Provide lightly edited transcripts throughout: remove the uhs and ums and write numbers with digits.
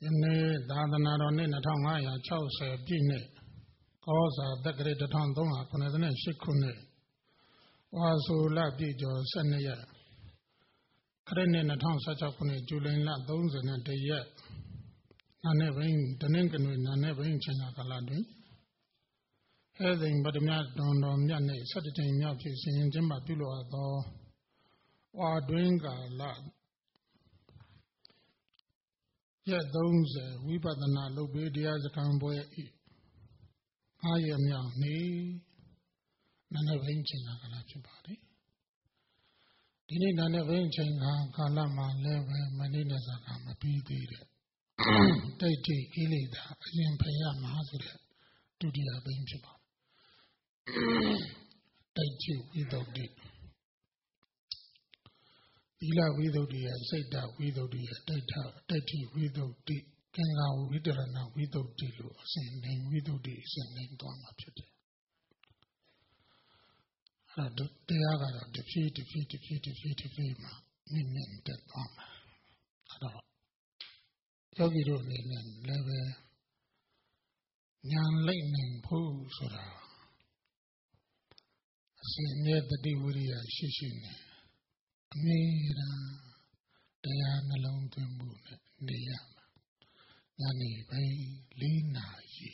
ယနေ့သာသနာတော်နှစ်2560ပြည့်နှစ်ကောဇာတက္ကရာ1398ခုနှစ်ဝါဆိုလပြည့်ကျော်12ရက်ခရစ်နှစ်2016ခုနှစ်ဇူလိုင်လ31ရက်နာနေဘိန်းတနင်္ဂနွေနာနေဘိန်းချိန်ကာလတွင်ဟဲ့သိမ်ဗတ္တမြတ်တော်မြတ်နှင့်17ကြိမ်မြောက်ဖြစ်စဉ်ကျင်းပပြုလုပ်အပ်သောဝါတွင်ကာလရက်30ဝိပဿနာလုပ်ပေးတရားစခန်းပွဲဤ9ရက်မြောက်နေ့နာနေဘိန်းချိန်ကာလဖြစ်ပါတယ်ဒီနေ့နာနေဘိန်းချိန်ကာလမှာလည်းပဲမနေ့နဲ့စကားမပြီးသေးတဲ့တိတ်တိကိလေသာအရင်ဖယ်ရမှာဆိုတဲ့ဒုတိယဘိန်းဖြစ်ပါတယ်တိတ်တိဝိသုဒ္ဓိသီလဝိသုဒ္ဓိရဲ့စိတ်ဓာတ်ဝိသုဒ္ဓိရဲ့တိတ်တိဝိသုဒ္ဓိကင်္ဂါဝိတရဏဝိသုဒ္ဓိလို့အစဉ်နေဝိသုဒ္ဓိအစဉ်နေသွားမှာဖြစ်တယ်အဲ့တော့တရားကတော့တဖြည်းမှာမြင့်တက်သွားမှာအဲ့တော့ယောဂီတို့အနေနဲ့လည်းပဲဉာဏ်လိုက်နိုင်ဖို့ဆိုတာအစဉ်နဲ့တတိဝိရိယရှိနေအမြဲတမ်းတရားနှလုံးသွင်းမှုနဲ့နေရမှာညနေပိုင်း4 နာရီ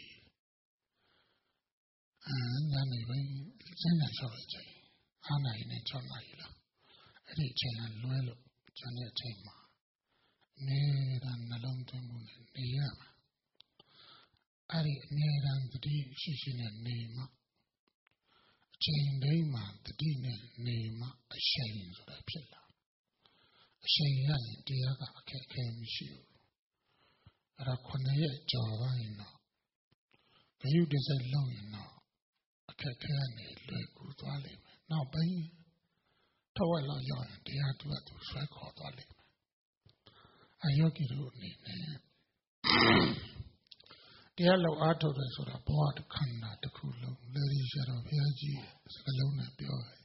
ညနေပိုင်း7 နာရီ6ချိန်5 နာရီနဲ့6 နာရီလောက်အဲ့ဒီအချိန်ကလွဲလို့ကျန်တဲ့အချိန်မှာအမြဲတမ်းနှလုံးသွင်းမှုနဲ့နေရမှာအဲ့ဒီအမြဲတမ်းတတိရှိနဲ့နေမှာအချိန်တိုင်းမှာတတိနဲ့နေမှာအချိန်ဆိုတာဖြစ်လာအချိန်ရရင်တရားကအခက်အခဲမရှိဘူးအဲ့ဒါ9 ရက်ကြော်သွားရင်တော့ဂယုတစိုက်လုံးရင်တော့အခက်အခဲကနေလွယ်ကူသွားလိမ့်မယ်နောက်ပိုင်းထဝက်လောက်ရောက်ရင်တရားသူကသူဆွဲခေါ်သွားလိမ့်မယ်အယောဂီတို့အနေနဲ့တရားလောက်အားထုတ်တယ်ဆိုတာဘဝတစ်ခန္ဓာတစ်ခုလုံးလေဒီရတော်ဘုရားကြီးစကားလုံးနဲ့ပြောတယ်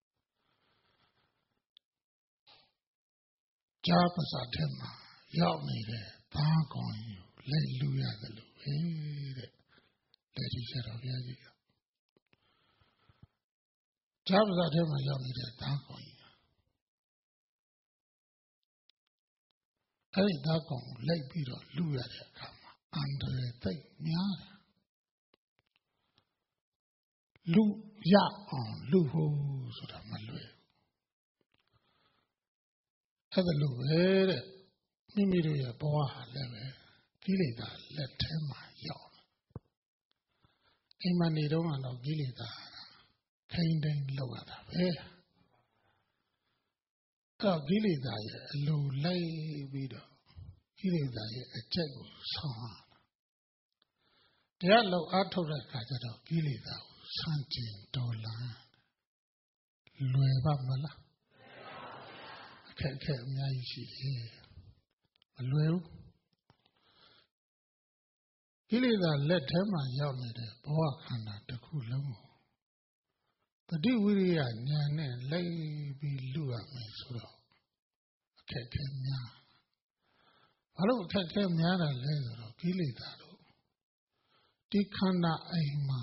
ကြားပါစာထဲမှာရောက်နေတဲ့သားကောင်ကြီးလက်လူရတယ်လို့ပဲတဲ့လေဒီရတော်ဘုရားကြီးကကြားပါစာထဲမှာရောက်နေတဲ့သားကောင်ကြီးအဲ့ဒီသားကောင်ကိုလိုက်ပြီးတော့လူရတဲ့အခါမှာအန္တရာယ်သိပ်များတယ်လူရအောင်လူဖို့ဆိုတာမလွယ်ဘူးအဲ့ဒါလို့ပဲတဲ့မိမိတို့ရဲ့ဘဝဟာလည်းပဲကိလေသာလက်ထဲမှာရောက်အိမ်မနေတော့ကတော့ကိလေသာခိမ့်တိုင်းလောက်ရတာပဲအဲ့တော့ကိလေသာရဲ့အလိုလိုက်ပြီးတော့ကိလေသာရဲ့အကျက်ကိုဆောင်းတရားလောက်အားထုတ်တဲ့အခါကျတော့ကိလေသာကိုဆန့်ကျင်တော်လှန်လွယ်ပါမလားအခက်အခဲအများကြီးရှိတယ်မလွယ်ဘူးကိလေသာလက်ထဲမှာရောက်နေတဲ့ဘဝခန္ဓာတစ်ခုလုံးကိုတတိဝိရိယဉာဏ်နဲ့လိုက်ပြီးလူရမယ်ဆိုတော့အခက်အခဲများဘာလို့အခက်အခဲများတာလဲဆိုတော့ကိလေသာတို့ဒီခန္ဓာအိမ်မှာ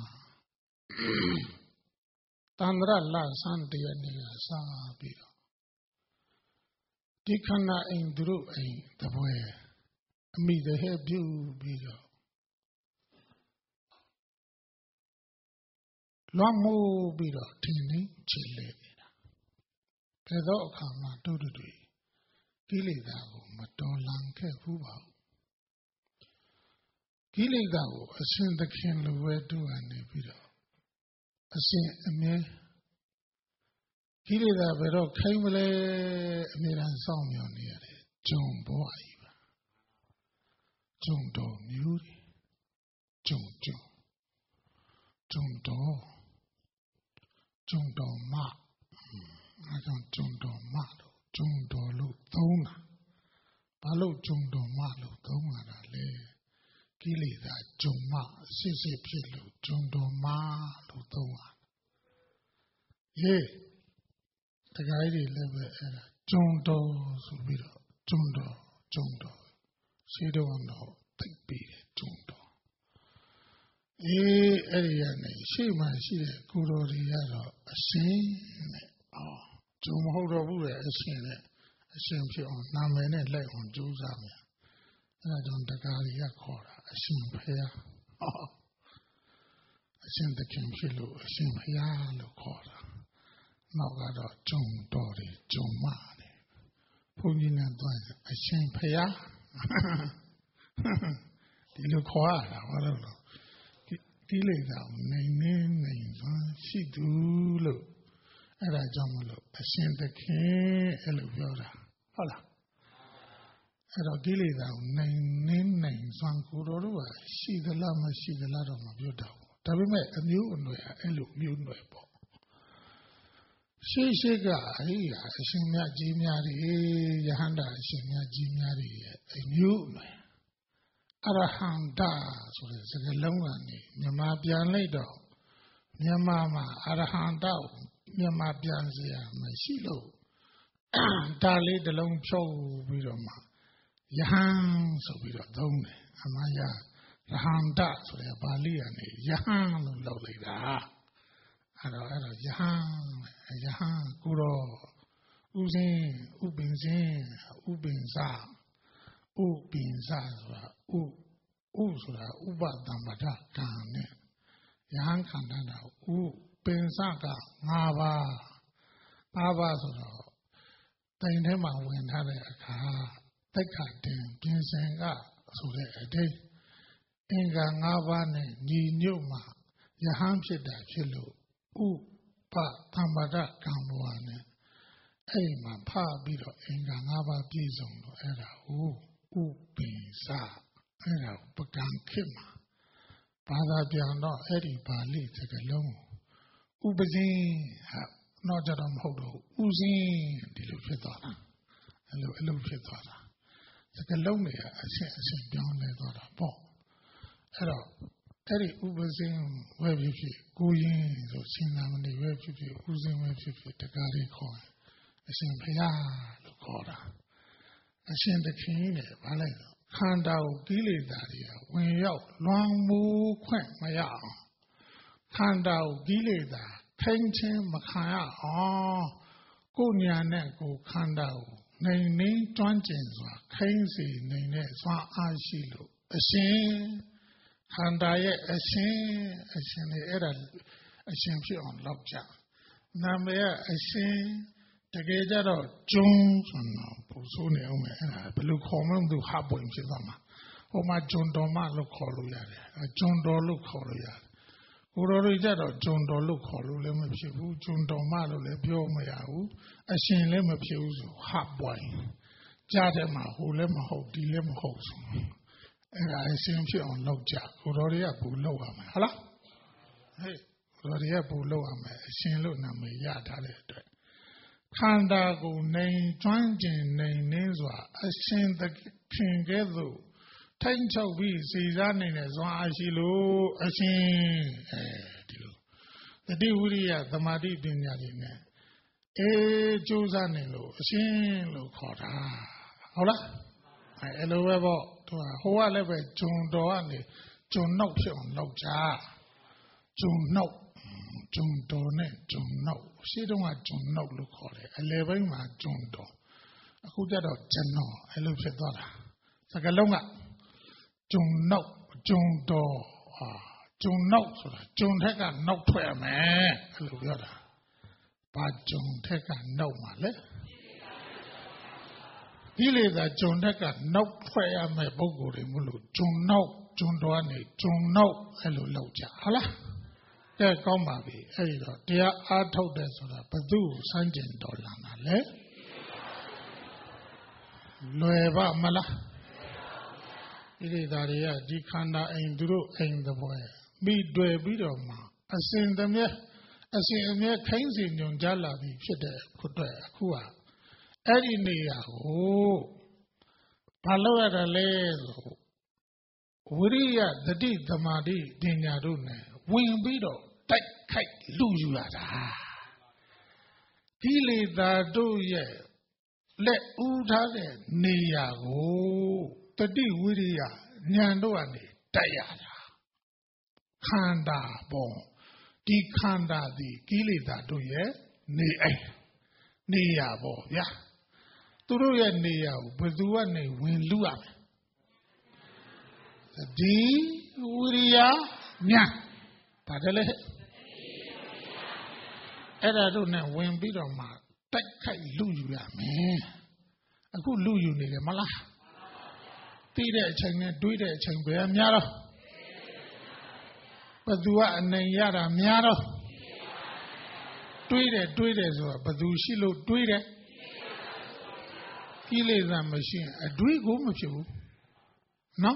တန္တရလဆန်းတရနေကစားပြီးတော့ဒီခန္ဓာအိမ်သူတို့အိမ်တပွဲအမိတဟဲပြုပြီးတော့လွန်မိုးပြီးတော့ထင်းနေချေလေနေတာဘယ်တော့အခါမှတို့တွေကိလေသာကိုမတော်လန်ခဲ့ဘူးပါဘူးကိလေသာကိုအရှင်သခင်လိုပဲတို့ကနေပြီးတော့အရှင်အမြဲကိလေသာဘယ်တော့ခိုင်းမလဲအမြဲတမ်းစောင့်မျှော်နေရတယ်ဂျုံဘဝကြီးပါဂျုံတော်မျိုးတွေဂျုံတော်မအဲကြောင့်ဂျုံတော်မလို့ဂျုံတော်လို့သုံးတာဘာလို့ဂျုံတော်မလို့သုံးရတာလဲကိလေသာဂျုံမစစ်ဖြစ်လို့ဂျုံတော်မလို့သုံးရတခါကြီးတွေလည်းပဲအဲ့ဒါဂျုံတော်ဆိုပြီးတော့ဂျုံတော်ရှိတော့တော့သိပြီးတယ်ဂျုံတော်အဲ့ဒီကနေရှေ့မှာရှိတဲ့ကိုတော်တွေကတော့အရှင်နဲ့ဂျုံမဟုတ်တော့ဘူးလေအရှင်နဲ့အရှင်ဖြစ်အောင်နာမည်နဲ့လိုက်အောင်ကြိုးစားမယ်အဲ့ဒါကြောင့်တက္ကရီကခေါ်တာအရှင်ဖျားအရှင်သခင်ဖြစ်လို့အရှင်ဖျားလို့ခေါ်တာနောက်ကတော့ဂျုံတော်တွေဂျုံမတယ်ဘုန်းကြီးနဲ့တွိုင်းအရှင်ဖျားဒီလိုခေါ်ရတာဘာလို့လဲကိလေသာနိုင်စွာရှိသူလို့အဲ့ဒါကြောင့်မလို့အရှင်သခင်အဲ့လိုပြောတာဟုတ်လားအဲ့တော့ကိလေသာနိုင်စွာကိုတော်တို့ကရှိသလားမရှိသလားတော့မပြောတော့ဘူးဒါပေမဲ့အမျိုးအနွယ်အဲ့လိုမျိုးနွယ်ပေါ့ရှိကအရှင်မြတ်ကြီးများတွေယဟန္တာအရှင်မြတ်ကြီးများတွေရဲ့အမျိုးအနွယ်အရဟန္တာဆိုတဲ့စကားလုံးကနေမြန်မာပြန်လိုက်တော့မြန်မာမှာအရဟန္တာမြန်မာပြန်စရာမရှိလို့ဒါလေးတစ်လုံးဖြုတ်ပြီးတော့မှယဟန်ဆိုပြီးတော့သုံးတယ်အမှန်ရဟန္တာဆိုတဲ့ပါဠိကနေယဟန်လို့လောက်လိုက်တာအဲ့တော့ယဟန်ကိုတော့ဥစဉ်ဥပင်စဉ်ဥပင်စာဥပင်စာဆိုတာဥဆိုတာဥပတမ္ပဒကံနဲ့ယဟန်ခန္ဓာတာဥပင်စာက၅ပါးဆိုတော့တိုင်ထဲမှာဝင်ထားတဲ့အခါတိတ်ခတ်တင်ပြင်စင်ကဆိုတဲ့အတိတ်အင်္ဂါ၅ပါးနဲ့ညီညွတ်မှယဟန်ဖြစ်တာဖြစ်လို့ဥပသမ္ပဒကံဘဝနဲ့အဲ့မှာဖပြီးတော့အင်္ဂါ၅ပါးပြည့်စုံတော့အဲ့ဒါဥပိစအဲ့ဒါပကံခေမှာဘာသာပြန်တော့အဲ့ဒီပါဠိစကားလုံးဥပဇင်းတော့ကြတော့မဟုတ်တော့ဥစဉ်ဒီလိုဖြစ်သွားတာအဲ့လိုဖြစ်သွားတာစကားလုံးတွေအရှင်ပြောင်းလဲသွားတာပေါ့အဲ့တော့အဲ့ဒီဥပဇင်းဝဲဖြစ်ကိုရင်ဆိုရှင်သာမဏေဝဲဖြစ်ဥစဉ်ဝဲဖြစ်တက္ကရီခေါ်အရှင်ဘုရားလို့ခေါ်တာအရှင်သခင်နဲ့ဗာလိုက်တော့ခန္ဓာကိုကိလေသာတွေဝင်ရောက်လွန်မိုးခွင့်မရအောင်ခန္ဓာကိုကိလေသာထိန်းချင်းမခံရအောင်ကိုညာနဲ့ကိုခန္ဓာကိုနိုင်ကျွမ်းကျင်စွာခိမ့်စေနိုင်တဲ့စွမ်းအားရှိလို့အရှင်ခန္ဓာရဲ့အရှင်လေးအဲ့ဒါအရှင်ဖြစ်အောင်လောက်ကြနာမည်ကအရှင်တကယ်ကြတော့ဂျုံဆိုတော့ပူဆိုးနေအောင်မယ်အဲ့ဒါဘယ်လိုခေါ်မှမသိဟာပွင့်ဖြစ်သွားမှာဟိုမှာဂျုံတော်မလို့ခေါ်လို့ရတယ်ဂျုံတော်လို့ခေါ်လို့ရတယ်ကိုတော်တွေကြတော့ဂျုံတော်လို့ခေါ်လို့လည်းမဖြစ်ဘူးဂျုံတော်မလို့လည်းပြောမရဘူးအရှင်လည်းမဖြစ်ဘူးဆိုဟာပွင့်ကြားတယ်မှာဟိုလည်းမဟုတ်ဒီလည်းမဟုတ်ဆိုအဲ့ဒါအရှင်ဖြစ်အောင်လုပ်ကြကိုတော်တွေကပူလုပ်ရမယ်ဟုတ်လားဟေးကိုတော်တွေကပူလုပ်ရမယ်အရှင်လို့နာမည်ရထားတဲ့အတွက်ခန္ဓာကိုနိုင်ကျွမ်းကျင်နိုင်နေစွာအရှင်သခင်ကဲ့သို့ထိန်ချုပ်ပြီးစီစားနေတဲ့စွမ်းအားရှိလို့အရှင်ဒီလိုတတိဝိရိယသမာဓိပညာတွေနဲ့ကြိုးစားနေလို့အရှင်လို့ခေါ်တာဟုတ်လားအဲ့လိုပဲပေါ့သူကဟိုကလည်းပဲဂျုံတော်ကနေဂျုံနှုတ်ဖြစ်အောင်လုပ်ကြဂျုံနှုတ်ဂျုံတော်နဲ့ဂျုံနှုတ်ရှေ့တုန်းကဂျုံနှုတ်လို့ခေါ်တယ်အလယ်ပိုင်းမှာဂျုံတော်အခုကျတော့ကျွန်တော်အဲ့လိုဖြစ်သွားတာစကားလုံးကဂျုံနှုတ်ဂျုံတော်ဂျုံနှုတ်ဆိုတာဂျုံထက်ကနှုတ်ထွက်ရမယ်အဲ့လိုပြောတာဘာဂျုံထက်ကနှုတ်မှာလဲဒီလေသာဂျုံထက်ကနှုတ်ထွက်ရမယ်ပုံကိုယ်တွေမလို့ဂျုံနှုတ်ဂျုံတော်ကနေဂျုံနှုတ်အဲ့လိုလောက်ကြဟုတ်လားကဲကောင်းပါပြီအဲ့ဒီတော့တရားအားထုတ်တယ်ဆိုတာဘယ်သူ့ကိုစမ်းကျင်တော်လာမှာလဲလွယ်ပါမလားဒီလေသာတွေကဒီခန္ဓာအိမ်သူတို့အိမ်သဘောမိတွေ့ပြီးတော့မှအစဉ်အမြဲခိုင်းစီညွန်ကြလာပြီဖြစ်တဲ့ခုအတွက်အခုကအဲ့ဒီနေရာကိုဘာလို့ရတာလဲဆိုဝိရိယသတိသမာဓိပညာတို့နဲ့ဝင်ပြီးတော့တိုက်ခိုက်လူယူရတာကိလေသာတို့ရဲ့လက်ဦးထားတဲ့နေရာကို tati wiriya nyando ane tayada khanda bon di khanda di kileda do ye ne ai ne ya bo bya tu do ye ne ya ko badu ane win lu rame tati wiriya nya padale era do ne win bi do ma tek khai lu yu rame aku lu yu ne le malaသိတဲ့အချိန်နဲ့တွေးတဲ့အချိန်ပဲများတော့ဘသူကအနိုင်ရတာများတော့တွေးတယ်ဆိုတာဘသူရှိလို့တွေးတယ်ကိလေသာမရှိရင်အတွေးကိုမဖြစ်ဘူးနော်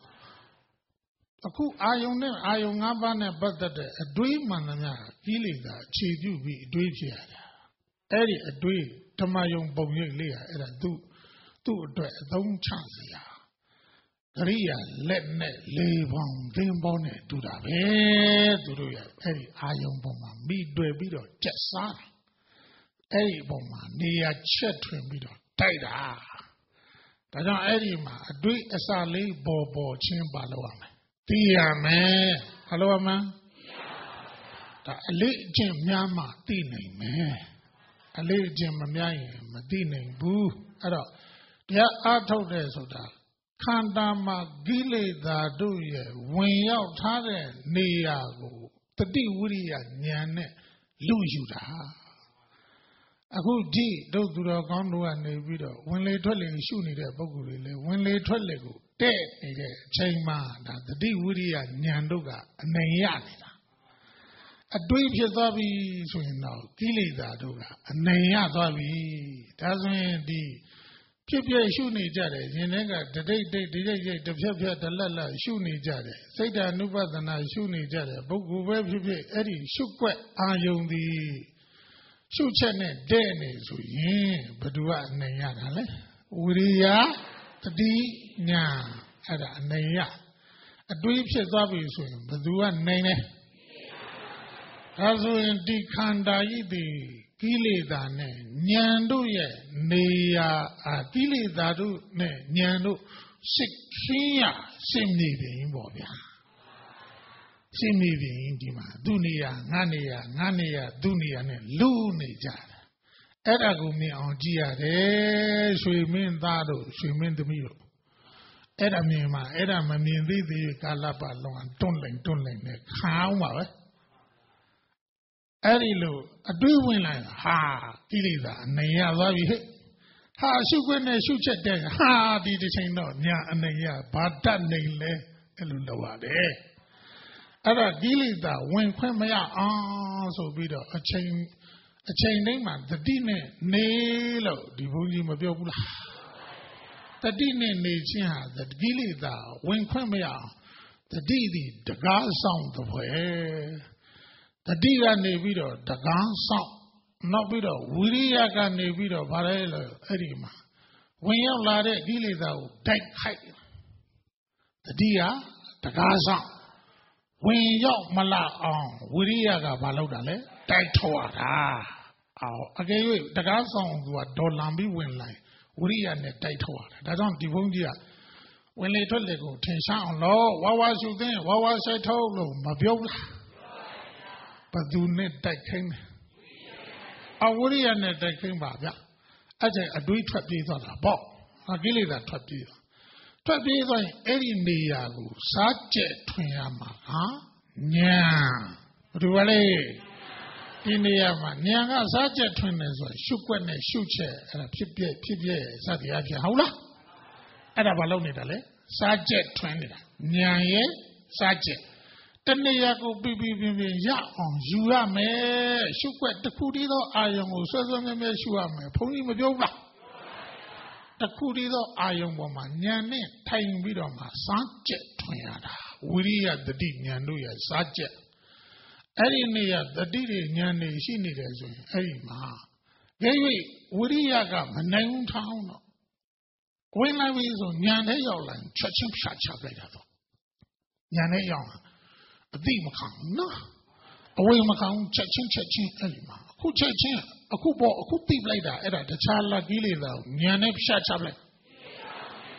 အခုအာယုံနဲ့အာယုံ၅ပါးနဲ့ပတ်သက်တဲ့အတွေးမှန်သမျှကိလေသာအခြေပြုပြီးအတွေးဖြစ်ရတာအဲ့ဒီအတွေးဓမ္မယုံပုံရိပ်လေးအဲ့ဒါသူ့အတွက်အသုံးချစရာကရိယာလက်နဲ့လေပေါင်းသင်းပေါင်းနဲ့တူတာပဲသူတို့ရဲ့အဲ့ဒီအာယုံပုံမှာမိတွေ့ပြီးတော့ကြက်စားတာအဲ့ဒီပုံမှာနေရာချက်ထွင်ပြီးတော့တိုက်တာဒါကြောင့်အဲ့ဒီမှာအတွေ့အစလေးပေါ်ချင်းပါလို့ရမယ်သိရမယ်ဘာလို့ရမလဲဒါအလေးအကျင့်များမှသိနိုင်မယ်အလေးအကျင့်မများရင်မသိနိုင်ဘူးအဲ့တော့တရားအားထုတ်တယ်ဆိုတာခန္ဓာမှာကိလေသာတို့ရဲ့ဝင်ရောက်ထားတဲ့နေရာကိုတတိဝိရိယဉာဏ်နဲ့လူယူတာအခုဒီတို့သူတော်ကောင်းတို့ကနေပြီးတော့ဝင်လေထွက်လေရှုနေတဲ့ပုဂ္ဂိုလ်တွေလည်းဝင်လေထွက်လေကိုတဲ့နေတဲ့အချိန်မှာဒါတတိဝိရိယဉာဏ်တို့ကအနိုင်ရနေတာအတွေးဖြစ်သွားပြီဆိုရင်တော့ကိလေသာတို့ကအနိုင်ရသွားပြီဒါဆိုရင်ဒီဖြစ်ဖြစ်ရှုနေကြတယ်ရင်ထဲကတတိတ်တိတ်ဒီရိတ်ရိတ်တစ်ဖြတ်ဖြတ်တလက်လက်ရှုနေကြတယ်စိတ်ဓာနုပဒနာရှုနေကြတယ်ပုဂ္ဂိုလ်ပဲဖြစ်ဖြစ်အဲ့ဒီရှုွက်အာယုံသည်ရှုချက်နဲ့တဲ့နေဆိုရင်ဘယ်သူကအနိုင်ရတာလဲဝိရိယတတိညာအဲ့ဒါအနိုင်ရအတွေးဖြစ်သွားပြီဆိုရင်ဘယ်သူကနိုင်လဲဒါဆိုရင်ဒီခန္ဓာကြီးသည်ကိလေသာနဲ့ဉာဏ်တို့ရဲ့နေရာကိလေသာတို့နဲ့ဉာဏ်တို့စိတ်ခင်းရစိတ်နေပြီပေါ့ဗျာစိတ်နေပြီဒီမှာသူ့နေရာငါနေရာသူ့နေရာနဲ့လူနေကြတယ်အဲ့ဒါကိုမြင်အောင်ကြည့်ရတယ်ရွှေမင်းသားတို့ရွှေမင်းသမီးတို့အဲ့ဒါမြင်မှအဲ့ဒါမမြင်သေးသေးကာလပတ်လုံးတွန့်လိမ့်နဲ့ခါအောင်ပါပဲအဲ့ဒီလိုအတွေးဝင်လာဟာကိလေသာအနေရသွားပြီဟဲ့ဟာရှုခွင့်နဲ့ရှုချက်တဲ့ဟာဒီတစ်ချိန်တော့ညာအနေရဘာတတ်နေလဲအဲ့လိုလုပ်ရတယ်အဲ့ဒါကိလေသာဝင်ခွင့်မရအောင်ဆိုပြီးတော့အချိန်တိုင်းမှာတတိနဲ့နေလို့ဒီဘုန်းကြီးမပြောဘူးလားတတိနဲ့နေခြင်းဟာကိလေသာဝင်ခွင့်မရအောင်တတိသည်တကားဆောင်သဖွယ်တတိကနေပြီးတော့တကားဆောင်နောက်ပြီးတော့ဝိရိယကနေပြီးတော့ဗါလဲလို့အဲ့ဒီမှာဝင်ရောက်လာတဲ့ကိလေသာကိုတိုက်ခိုက်တတိယတကားဆောင်ဝင်ရောက်မလာအောင်ဝိရိယကဘာလုပ်တာလဲတိုက်ထောက်တာအကယ်၍တကားဆောင်သူကဒေါ်လာပြီးဝင်လာဝိရိယနဲ့တိုက်ထောက်တာဒါကြောင့်ဒီဘုန်းကြီးကဝင်လေထွက်လေကိုထင်ရှားအောင်လို့ဝါရှုသင်းဝါဆိုင်ထုတ်လို့မပြောဘူးလားဘသူနဲ့တိုက်ခိုင်းတယ်အဝိရိယနဲ့တိုက်ခိုင်းပါဗျအဲ့ဒါအတွေးထွက်ပြေးသွားတာပေါ့ကိလေသာထွက်ပြေးသွားရင်အဲ့ဒီနေရာကိုစားကျက်ထွင်ရမှာဟာညာဘယ်လိုလဲဒီနေရာမှာညာကစားကျက်ထွင်တယ်ဆိုရှုွက်နဲ့ရှုချက်အဲ့ဒါဖြစ်ပြစသည်အဖြစ်ဟုတ်လားအဲ့ဒါဘာလုပ်နေတာလဲစားကျက်ထွင်နေတာညာရဲ့စားကျက်တဏှာကိုပြရအောင်ယူရမယ်ရှုွက်တစ်ခုတည်းသောအာယုံကိုဆွဲဆွဲမြဲရှုရမယ်ဘုန်းကြီးမပြောဘူးလားတစ်ခုတည်းသောအာယုံပေါ်မှာဉာဏ်နဲ့ထိုင်ပြီးတော့မှစားကျက်ထွင်ရတာဝိရိယတတိဉာဏ်တို့ရဲ့စားကျက်အဲ့ဒီနေရာတတိတွေဉာဏ်တွေရှိနေတယ်ဆိုရင်အဲ့ဒီမှာငယ်၍ဝိရိယကမနိုင်ဘူးထောင်းတော့ဝင်လာပြီဆိုဉာဏ်ထဲရောက်လာချက်ချင်းဖြတ်ချလိုက်တာတော့ဉာဏ်ထဲရောက်အသိမခံနော်အဝေးမခံချက်ချင်းအဲ့ဒီမှာအခုချက်ချင်းအခုသိပလိုက်တာအဲ့ဒါတခြားလာကိလေသာဉာဏ်နဲ့ဖြတ်ချပလိုက်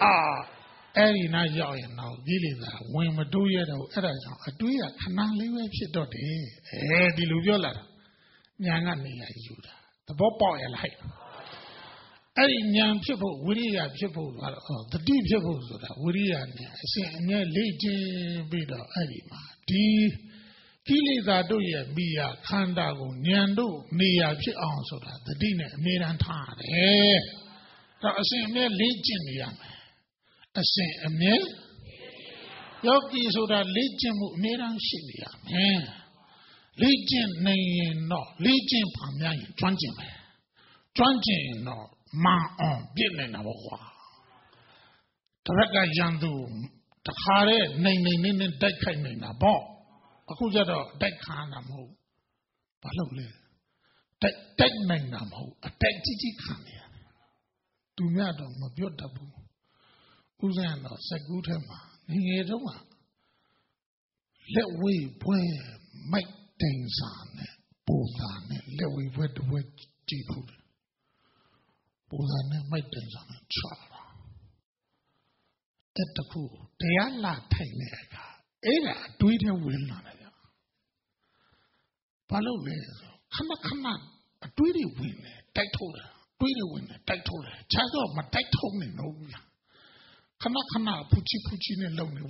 Every night, y'all know, really, that when we do it, I do it, and I live with you today. The Luviola, Yanga, the Bobo, like. Every young people, we are people, the deep people, we are near Legion Bida, Edima. The Kili do ya be a Kandago, Nyando, Mia, also the dinner, Miran Tan. I say, near Legion, young. I say, a mill? Yogi so that Legion Miran Shilia. Legion, nay, no, Legion Pamyan, Trunching, no. Ma on being our war. Taraka Yandu, the Hare, Name, Deck in a ball. A Kujado, Deckanamo. Palole. Deck Magnamo, a deck Titi Kanya. Do Madam, a beautiful. Uzano, Sagutama, Ningedoma. Let we wear make things on it, both on it, let we wear the word Jeep. Uzane might dance on a child. At the cool, they are not tiny. Era, do it a will not. Palo laser, come on, a tweety win, tight holder, tweety win, tight holder, child of my tight holding no. Come on, pucci in lonely,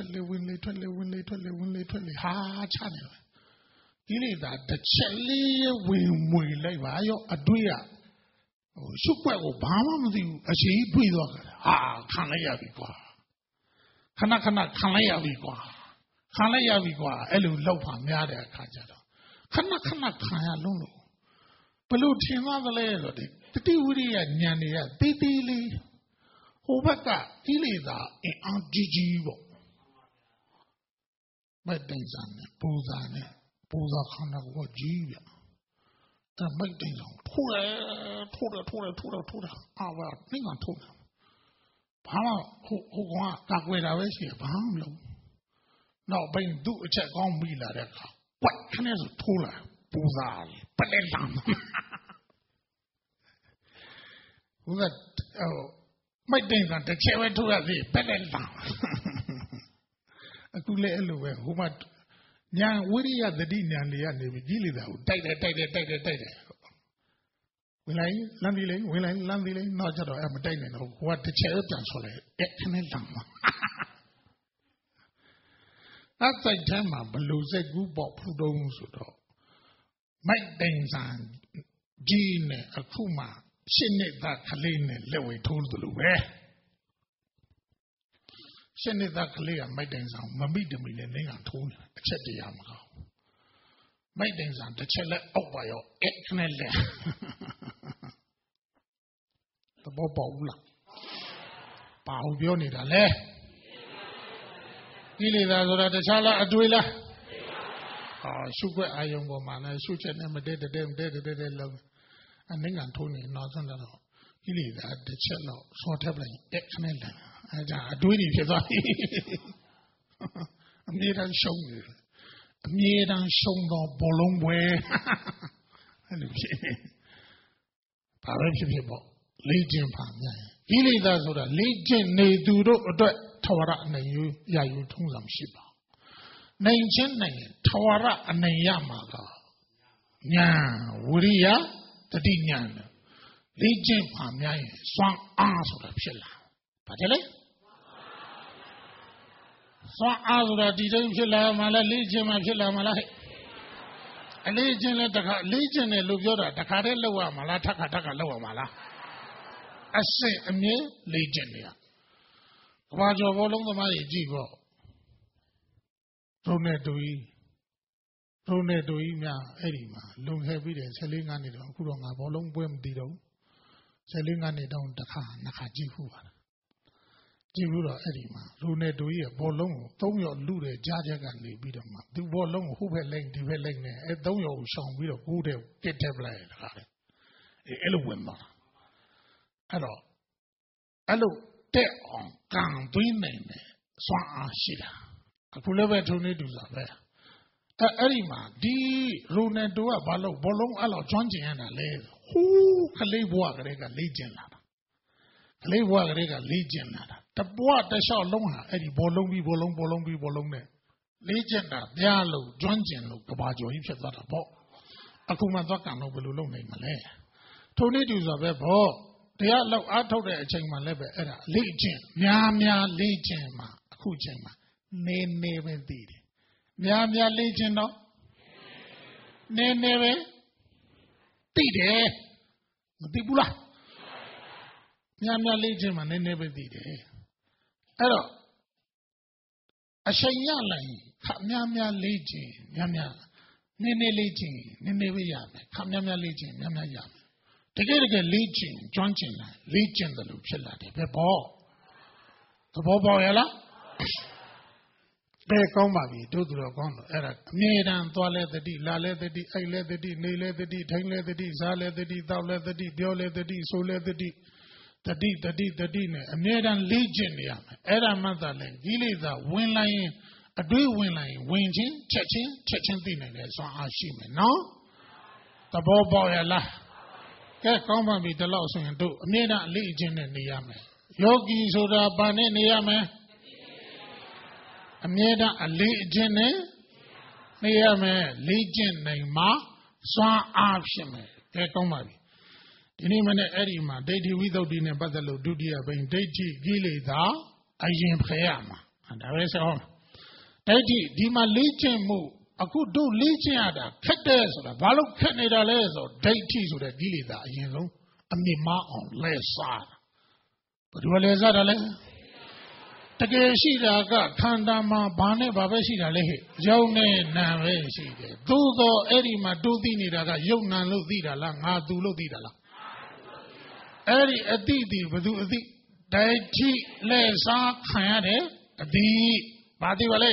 winley, ha, channel. You need that the chelly win, lay, a duya. Super Obama, as he breathed. Kanaya Vigua. Kanakana, Kanaya Vigua. Kanaya Vigua, Elu Lopa, Miada Kajado. Kanakana Kaya Lulu. Pelutina the layer, the Tiwiri and Yania, Titili. Obaka, Ilida, in Aunt Gigi. My things on it, Poza Kana Wajia. Make things on. Toda. Well, think on Toda. Pama, who want that way, I wish you, Pam. No, being do a check on me like that. What can I do? Tola, Puzal, Pelam. Who that? My things on the chair to the Pelam. A good little who might. Yang wuri ya the din and the end of Gilly though. Take. Will I landing, not at all. I'm a dining of what the chair dance for it. That's a tema, but lose a good bop who don't. Mike things and Jean, Akuma, Shinnet that Kaline, Lewe told the Luwe. Send it that clear, my dance on Mamida Milling and Tone, except the Yamaha. My dance on the cellar out by your eknelle. The Bobola. Paubioni da le. Ilida the Chala Aduila. Sugar Iron Woman, I shoot at them a dead love. And then Antony, Northern Law. Ilida the cello, sort of like eknelle. I do it if I made and show you. Made and show no bolong way. People, Legion Pam. He does what a legion may do Tawara and you, Yayu Tungam Shiba. Nation Tawara and Yamaga. Nya, Wuria, the Dinyan. Legion Pam, Swang Arms of Shilla. Patele? So Azura didn't kill Mala Legion of Mala. A legion, Lugura, the Carella Mala, Taka Lower Mala. I say a mere legion. Quadro Volong Mali Gigo. Rone Doimia, Erima, Long Heavy, selling on it on Kuranga, Volong Buem Dido, selling on it on the car, Nakaji. Jibura Erima, Rune Duia, Bolong, Tomio Lude, Jajagan, Bidam, the Bolong, who had length, the Velang, and Domio Shang, we don't go there, get tablet. Eloquent. Hello, there on Gang Dwine, Swan Shida. I could never to need to that. Erima, D. Rune Dua, Bolong, Allo, Johnson and a lay. Who can lay work like a legion? လေးဘွားကလေးကလေးကျင်လာတာတဘွားတစ်လျှောက်လုံးဟာအဲ့ဒီဘောလုံးနဲ့လေးကျင်တာတရားလို့ကျွမ်းကျင်လို့ကဘာကျော်ကြီးဖြစ်သွားတာပေါ့အခုမှသွားကန်လို့ဘယ်လိုလုပ်နိုင်မလဲထိုနည်းတူဆိုပဲပေါ့တရားလောက်အားထုတ်တဲ့အချိန်မှလည်းပဲအဲ့ဒါလေ့ကျင့်များလေ့ကျင့်မှာအခုချိန်မှာနေပဲသိတယ်များလေ့ကျင့်တော့နေပဲသိတယ်မသိဘူးလားများလေ့ကျင့်မှာနေပဲသိတယ်အဲ့တော့အချိန်ရလိုက်ခများလေ့ကျင့်များနေလေ့ကျင့်နေပဲရမယ်ခများလေ့ကျင့်များရမယ်တကယ်လေ့ကျင့်ကျွမ်းကျင်လာလေ့ကျင့်တယ်လို့ဖြစ်လာတယ်ပဲပေါ့သဘောပေါက်ရလားဘယ်ကောင်းပါပြီတို့သူတော်ကောင်းတော့အဲ့ဒါအမြဲတမ်းသွားလဲတတိလာလဲတတိအိုက်လဲတတိနေလဲတတိထိုင်လဲတတိစားလဲတတိတောက်လဲတတိပြောလဲတတိဆိုလဲတတိနဲ့အမြဲတမ်းလေ့ကျင့်နေရမယ်အဲ့ဒါမှသာလဲကိလေသာဝင်လိုက်ရင်အတွေးဝင်လိုက်ရင်ဝင်ချင်းချက်ချင်းသိနိုင်တယ်စွမ်းအားရှိမယ်နော်သဘောပေါက်ရလားကဲကောင်းပါပြီဒီလောက်ဆိုရင်တို့အမြဲတမ်းလေ့ကျင့်နေနေရမယ်ယောဂီဆိုတာဘာနဲ့နေရမယ်အမြဲတမ်းအလေးအကျင့်နဲ့နေရမယ်လေ့ကျင့်နိုင်မှစွမ်းအားဖြစ်မယ်ကဲကောင်းပါပြီဒီနေ့မနေ့အဲ့ဒီမှာဒိဋ္ဌိဝိသုဒ္ဓိနဲ့ပတ်သက်လို့ဒုတိယဘိန်းဒိဋ္ဌိကိလေသာအရင်ဖယ်ရမှာဒါပဲဆိုဒိဋ္ဌိဒီမှာလေ့ကျင့်မှုအခုတို့လေ့ကျင့်ရတာခက်တယ်ဆိုတာဘာလို့ခက်နေတာလဲဆိုဒိဋ္ဌိဆိုတဲ့ကိလေသာအရင်ဆုံးအမြင့်မအောင်လဲစားဘယ်လိုလဲစားတာလဲတကယ်ရှိတာကခန္ဓာမှာဘာနဲ့ဘာပဲရှိတာလဲဟဲ့ယုံနဲ့နာပဲရှိတယ်သို့သောအဲ့ဒီမှာတို့သိနေတာကယုံနာလို့သိတာလားငါသူလို့သိတာလားအဲ့ဒီအတိတိဘသူအတိဒိဋ္ဌိလဲစားခံရတယ်အတိဘာသိပါလဲ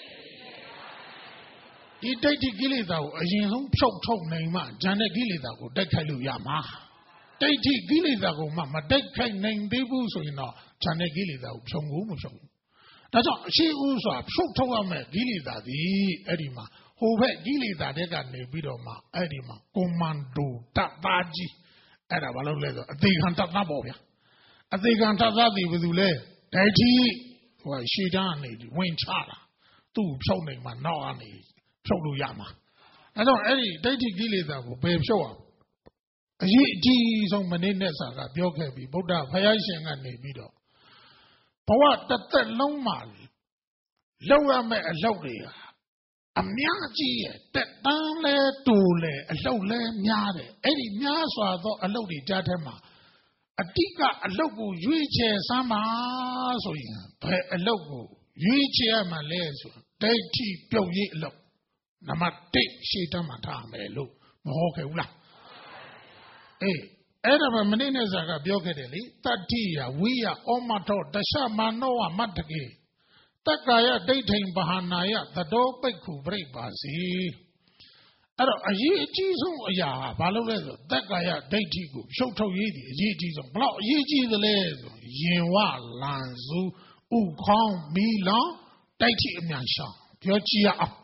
ဒီဒိဋ္ဌိကိလေသာကိုအရင်ဆုံးဖြုတ်ထုတ်နိုင်မှဉာဏ်နဲ့ကိလေသာကိုတိုက်ခိုက်လို့ရမှာဒိဋ္ဌိကိလေသာကိုမှမတိုက်ခိုက်နိုင်သေးဘူးဆိုရင်တော့ဉာဏ်နဲ့ကိလေသာကိုဖြုံကိုမဖြုံဘူးဒါကြောင့်အရှိဥစွာဖြုတ်ထုတ်ရမယ်ကိလေသာသည်အဲ့ဒီမှာဟိုဘက်ကိလေသာတဲ့ကနေပြီးတော့မှအဲ့ဒီမှာကွန်မန်ဒိုတပ်သားကြီးအဲ့ဒါဘာလို့လဲဆိုအသေးခံတပ်သားပေါ့ဗျာအသေးခံတပ်သားသည်ဘယ်သူလဲဒိဋ္ဌိဟိုရှေ့တန်းကနေဝင်ချတာသူ့ဖြုတ်နိုင်မှနောက်ကနေဖြုတ်လို့ရမှာအဲကြောင့်အဲ့ဒီဒိဋ္ဌိကိလေသာကိုဘယ်ဖြုတ်အောင်အရေးအကြီးဆုံးမနေ့နဲ့စာကပြောခဲ့ပြီးဗုဒ္ဓဘုရားရှင်ကနေပြီးတော့ဘဝတစ်သက်လုံးမှာလောက်ရမယ့်အလုပ်တွေအများကြီးရဲ့တက်တန်းလဲတူလဲအလုပ်လဲများတယ်အဲ့ဒီများစွာသောအလုပ်တွေကြားထဲမှာအတိကအလုပ်ကိုရွေးချယ်စမ်းပါဆိုရင်ဘယ်အလုပ်ကိုရွေးချယ်ရမှလဲဆိုဒိဋ္ဌိပြုတ်ရေးအလုပ်နံပါတ်1ရှေ့တန်းမှာထားမယ်လို့မဟုတ်ခဲ့ဘူးလားအေးအဲ့ဒါမှမနေ့နဲ့စာကပြောခဲ့တယ်လေတတ္တိယဝိယဩမထောတရှမနောဝမတ္တကေတက္ကာယဒိဋ္ဌိံဘာဟာနာယသတောပိက္ခုပြိပါစီအဲ့တော့အရေးအကြီးဆုံးအရာကဘာလို့လဲဆိုတက္ကာယဒိဋ္ဌိကိုဖြုတ်ထုတ်ရေးဒီအရေးအကြီးဆုံးဘလို့အရေးကြီးသလဲဆိုရင်ဝလန်စုဥခေါင်းမီလောင်တိုက်ထိအမြန်ရှောင်ပြောကြည့်ရအောင်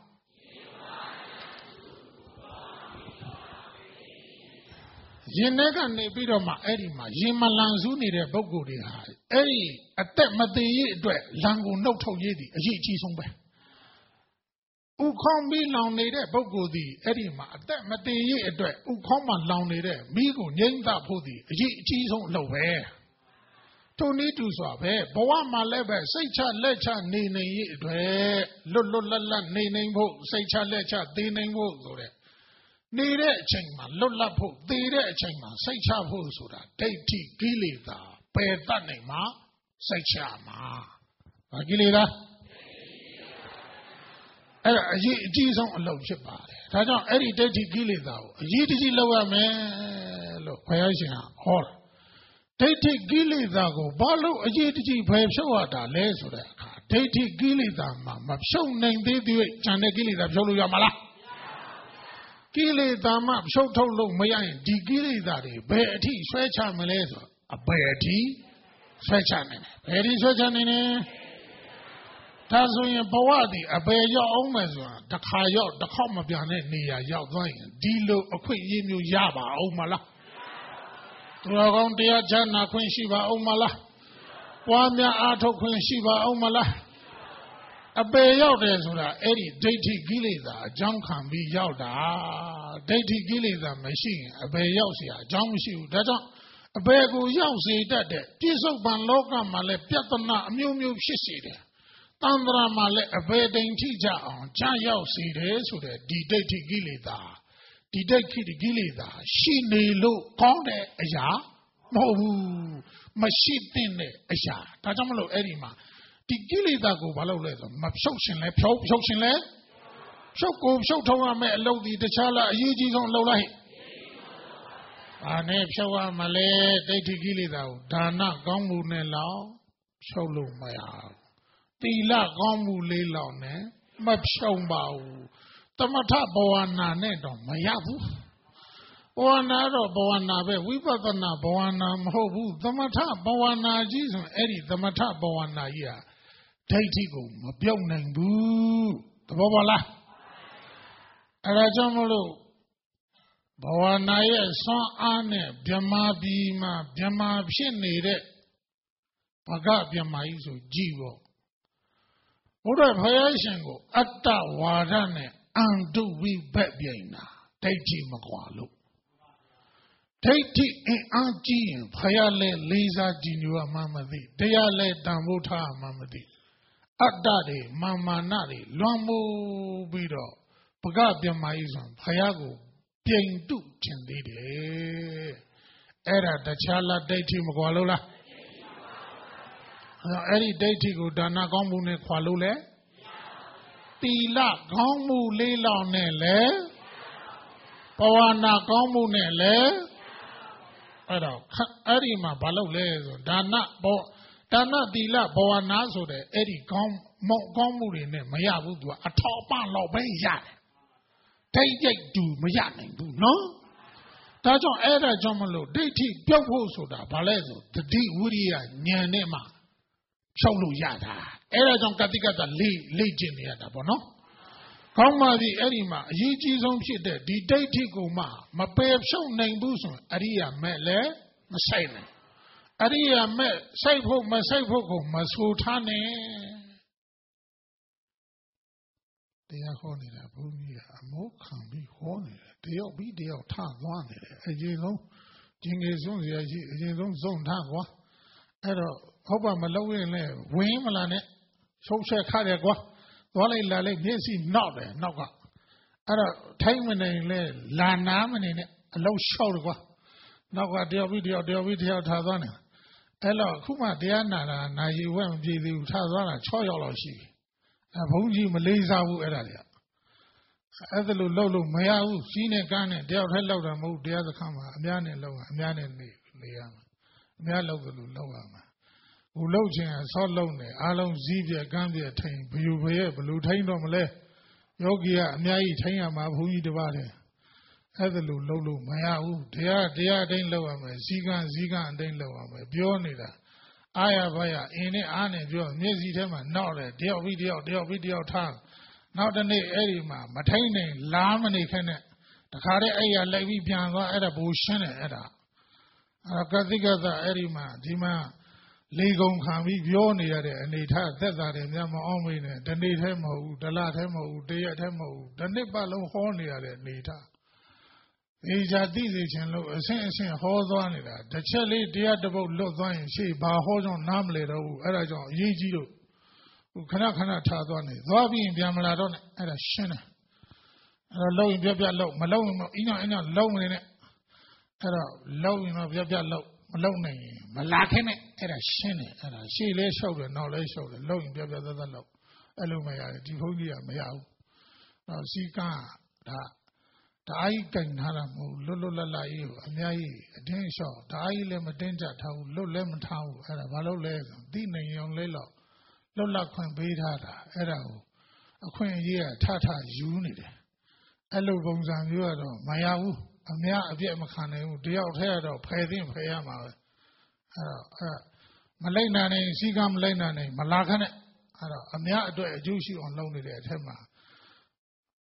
ရင်ထဲကနေပြီးတော့မှအဲ့ဒီမှာရင်မလန်စုနေတဲ့ပုဂ္ဂိုလ်တွေဟာအဲ့ဒီအသက်မသေးရေးအတွက်လန်ကိုနှုတ်ထုတ်ရေးဒီအရေးအကြီးဆုံးပဲဥခေါင်းမီးလောင်နေတဲ့ပုဂ္ဂိုလ်ဒီအဲ့ဒီမှာအသက်မသေးရေးအတွက်ဥခေါင်းမှာလောင်နေတဲ့မီးကိုငြိမ်းသဖို့ဒီအရေးအကြီးဆုံးအလုပ်ပဲထိုနည်းတူစွာပဲဘဝမှာလည်းပဲစိတ်ချလက်ချနေနိုင်ရေးအတွက်လွတ်လပ်နေနိုင်ဖို့စိတ်ချလက်ချသိနိုင်ဖို့ဆိုတဲ့နေတဲ့အချိန်မှာလွတ်လပ်ဖို့သိတဲ့အချိန်မှာစိတ်ချဖို့ဆိုတာဒိဋ္ဌိကိလေသာပယ်တတ်နိုင်မှာစိတ်ချမှာဘာကိလေသာအဲ့ဒါအရေးအကြီးဆုံးအလုပ်ဖြစ်ပါတယ်ဒါကြောင့်အဲ့ဒီဒိဋ္ဌိကိလေသာကိုအရေးတကြီးလုပ်ရမယ်လို့ဘုရားရှင်ကဟောတာဒိဋ္ဌိကိလေသာကိုဘာလို့အရေးတကြီးဖယ်ဖြုတ်ရတာလဲဆိုတဲ့အခါဒိဋ္ဌိကိလေသာမှာမဖြုတ်နိုင်သေးသေးဉာဏ်နဲ့ကိလေသာဖြုတ်လို့ရမှာလားကိလေသာမှဖြုတ်ထုတ်လို့မရရင်ဒီကိလေသာတွေဘယ်အထိဆွဲချမလဲဆိုအဘယ်အထိဆွဲချနိုင်တယ်ဘယ်အထိဆွဲချနိုင်လဲဒါဆိုရင်ဘဝတည်အဘယ်ရောက်အောင်မယ်ဆိုတာတစ်ခါရောက်တစ်ခေါက်မပြန်တဲ့နေရာရောက်သွားရင်ဒီလိုအခွင့်အရေးမျိုးရပါအောင်မလားသူတော်ကောင်းတရားချမ်းသာခွင့်ရှိပါအောင်မလားပွားများအားထုတ်ခွင့်ရှိပါအောင်မလားအပေရောက်တယ်ဆိုတာအဲ့ဒီဒိဋ္ဌိကိလေသာအကြောင်းခံပြီးရောက်တာဒိဋ္ဌိကိလေသာမရှိရင်အပေရောက်เสียအကြောင်းမရှိဘူးဒါကြောင့်အပေကိုရောက်စေတတ်တဲ့ပြစ္ဆုတ်ပံလောကမှာလည်းပြဿနာအမျိုးမျိုးဖြစ်စေတယ်တန္တရာမှာလည်းအပေတိမ်ထိကြအောင်ချရောက်စေတယ်ဆိုတဲ့ဒီဒိဋ္ဌိကိလေသာဒီဒိဋ္ဌိကိလေသာရှိနေလို့ကောင်းတဲ့အရာမဟုတ်ဘူးမရှိတဲ့အရာဒါကြောင့်မလို့အဲ့ဒီမှာဒီကိလေသာကိုဘာလုပ်လဲဆိုမဖြုတ်ရှင်လဲဖြုတ်ရှင်လဲဖြုတ်ကိုဖြုတ်ထုံးရမယ်အလုပ်ဒီတခြားလားအရေးကြီးဆုံးလုပ်လိုက်ဘာနဲ့ဖြုတ်ရမလဲဒိဋ္ဌိကိလေသာကိုဒါနကောင်းမှုနဲ့လောက်ဖြုတ်လို့မရဘူးသီလကောင်းမှုလေးလောက်နဲ့မဖြုတ်ပါဘူးသမထဘဝနာနဲ့တော့မရဘူးဘဝနာတော့ဘဝနာပဲဝိပဿနာဘဝနာမဟုတ်ဘူးသမထဘဝနာကြီးဆိုအဲ့ဒီသမထဘဝနာကြီးဟာဒိဋ္ဌိကိုမပြုတ်နိုင်ဘူးသဘောပေါက်လားအဲ့ဒါကြောင့်မလို့ဘဝနာရဲ့ဆွမ်းအားနဲ့ဗြဟ္မာပြည်မှာဗြဟ္မာဖြစ်နေတဲ့ဘဂဗြဟ္မာကြီးဆိုကြည့်ပေါ့ဘုရားဖယားရှင်ကိုအတ္တဝါဒနဲ့အန္တုဝိဘက်ပြိုင်တာဒိဋ္ဌိမကွာလို့ဒိဋ္ဌိအင်အားကြီးရင်ဖယားလည်းလေးစားကြည်ညိုရမှမသိတရားလည်းတန်ဖိုးထားမှမသိအတ္တတွေမာနတွေလွန်မိုးပြီးတော့ဘဂဗြဟ္မာကြီးဆိုဖယားကိုပြိမ်တုထင်သေးတယ်အဲ့ဒါတခြားလားဒိဋ္ဌိမကွာလို့လားအဲ့ဒီဒိဋ္ဌိကိုဒါနကောင်းမှုနဲ့ခွာလို့လဲတီလကောင်းမှုလေးလောက်နဲ့လဲဘဝနာကောင်းမှုနဲ့လဲအဲ့တော့အဲ့ဒီမှာဘာလုပ်လဲဆိုဒါနတီလဘဝနာဆိုတဲ့အဲ့ဒီကောင်းမှုတွေနဲ့မရဘူးသူကအထောက်ပံ့လောက်ပဲရတယ်ဒိဋ္ဌိတူမရနိုင်ဘူးနော်ဒါကြောင့်အဲ့ဒါကြောင့်မလို့ဒိဋ္ဌိပြုတ်ဖို့ဆိုတာဘာလဲဆိုတတိဝိရိယဉာဏ်နဲ့မှဖြုတ်လို့ရတာအဲ့ဒါကြောင့်ကတိကတလေ့ကျင့်နေရတာပေါ့နော်ကောင်းပါပြီအဲ့ဒီမှာအရေးကြီးဆုံးဖြစ်တဲ့ဒီဒိဋ္ဌိကိုမှမပယ်ဖြုတ်နိုင်ဘူးဆိုရင်အရိယာမဲ့လည်းမဆိုင်နိုင်အရိယာမဲ့စိုက်ဖို့မစိုက်ဖို့ကိုမဆိုထားနဲ့တရားဟောနေတာဘုန်းကြီးကအမောခံပြီးဟောနေတယ်တယောက်ပြီးတယောက်ထသွားနေတယ်အရင်ဆုံးကျင်ငယ်ဆုံးစရာရှိအရင်ဆုံးစုံထကွာအဲ့တော့ဟုတ်ပါမလို့ရင်လည်းဝင်းမလာနဲ့ရှုပ်ချက်ခါတယ်ကွာသွားလိုက်လာလိုက်မျက်စိနောက်တယ်နောက်ကအဲ့တော့ထိုင်းမနေလဲလာနာမနေနဲ့အလုံးလျှောက်တယ်ကွာနောက်ကတယောက်ပြီးတယောက်ထားသွားနေအဲ့တော့အခုမှတရားနာတာနာရီဝက်မပြည့်သေးဘူးထားသွားတာ6ယောက်လောက်ရှိပြီအဲ့ဘုန်းကြီးမလေးစားဘူးအဲ့ဒါတွေကအဲ့ဒါလို့လှုပ်လို့မရဘူးစီးနဲ့ကန်းနဲ့တယောက်ထဲလှုပ်တာမဟုတ်တရားစခန်းမှာအများနဲ့လှုပ်အများနဲ့နေရမှာအများလှုပ်တယ်လို့လှုပ်ရမှာဟိုလှုပ်ခြင်းဆော့လုံးတယ်အားလုံးစည်းပြကန်းပြထိန်ဘယူဘရဲ့ဘလူထိန်တော့မလဲယောဂီကအများကြီးထိန်ရမှာဘုန်းကြီးတစ်ပါးတည်းအဲ့ဒါလို့လှုပ်လို့မရဘူးတရားအတိုင်းလှုပ်ရမယ်စည်းကန်းအတိုင်းလှုပ်ရမယ်ပြောနေတာအာရဘယအင်းနဲ့အားနဲ့ပြောမျက်စိထဲမှာနောက်တယ်တယောက်ပြီးတယောက်ထားနောက်တနေ့အဲ့ဒီမှာမထိန်နိုင်လားမနေခဲ့နဲ့တခါတည်းအဲ့ရလိုက်ပြီးပြန်သွားအဲ့ဒါဘူရှင်းတယ်အဲ့ဒါကတိကသအဲ့ဒီမှာဒီမှာလေကုန်ခံပြီးပြောနေရတဲ့အနေထားသက်သာတယ်များမအောင်မေးနဲ့ဒီနေ့ထဲမဟုတ်ဘူးတလထဲမဟုတ်ဘူးတရက်ထဲမဟုတ်ဘူးဒီနှစ်ပတ်လုံးဟောနေရတဲ့အနေထားဒီဇာတိစေခြင်းလို့အဆင့်ဟောသွားနေတာတစ်ချက်လေးတရားတစ်ပုဒ်လွတ်သွားရင်ရှေ့ဘာဟောကြောင့်နားမလဲတော့ဘူးအဲ့ဒါကြောင့်အရေးကြီးလို့ခဏထားသွားနေသွားပြီးရင်ပြန်မလာတော့နဲ့အဲ့ဒါရှင်းတယ်အဲ့တော့လှုပ်ရင်ပြလှုပ်မလှုပ်ရင်တော့အင်းညလှုပ်နေနဲ့အဲ့တော့လှုပ်ရင်တော့ပြလှုပ်မလှုပ်နိုင်ရင်မလာခဲနဲ့အဲ့ဒါရှင်းတယ်အဲ့ဒါရှေ့လဲလျှောက်တယ်နောက်လဲလျှောက်တယ်လှုပ်ရင်ပြသက်လှုပ်အဲ့လိုမရတယ်ဒီဘုန်းကြီးကမရဘူးတော့စီကဒါကြီးကင်ထားတာမဟုတ်လွတ်လပ်ကြီးကိုအများကြီးအတင်းလျှောက်ဒါကြီးလည်းမတင်းကြထားဘူးလွတ်လည်းမထားဘူးအဲ့ဒါဘာလို့လဲဆိုသိနေရုံလေးတော့လွတ်လပ်ခွင့်ပေးထားတာအဲ့ဒါကိုအခွင့်အရေးကထယူနေတယ်အဲ့လိုပုံစံမျိုးကတော့မရဘူးအများအပြည့်မခံနိုင်ဘူးတယောက်တည်းကတော့ဖယ်သိဖယ်ရမှာပဲအဲ့တော့မလိုက်နိုင်ရင်စီကမလိုက်နိုင်မလာခနဲ့အဲ့တော့အများအတွက်အကျိုးရှိအောင်လုပ်နေတဲ့အထက်မှာ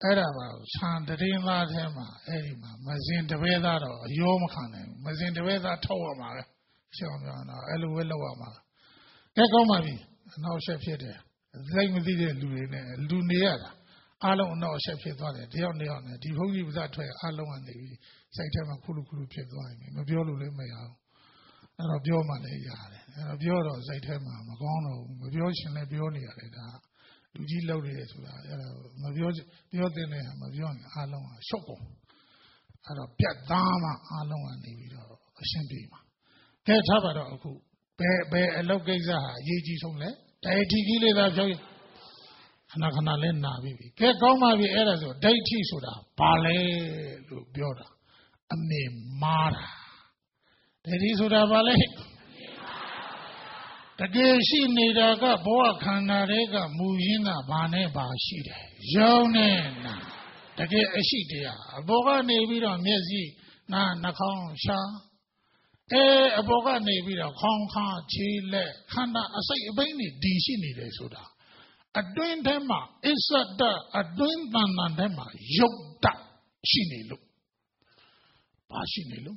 Era Sandrina Tema, Erima, Mazin de Veda, Yomkan, Mazin de Veda Tower, Shona, Eluama. Ecomavi, no chef here. They with the Luniera. I don't know chef here, the only on it. You hold you with that way, alone, the Saitama Kulu Piedwine, Mabiolo Lemea, and of your money, and of your Saitama, Magono, Mabioshan, Labionia. Do you love it? Maviodine, Mavion, Alon, Shoko. I don't get Dama, Alon, and David, a Shembima. Get Tabado, Bear, a Logaza, Yeji Sole, Daiti that joy. Anakanalena, baby. Get Goma, the Erazo, Daiti Soda, Ballet, Bioda, a name Mara. That is what I ballet. The Gashi Nidaga, Boa Canarega, Mujina, Bane Bashide, Jonena, the Gashidia, Boga Nevida, Mezi, Nakon Sha, a Boga Nevida, Konka, Chile, Kana, a say, Bani, Dishini, Soda. A doing dema, is a doing dema, Yokta, Shinilu, Bashinilu.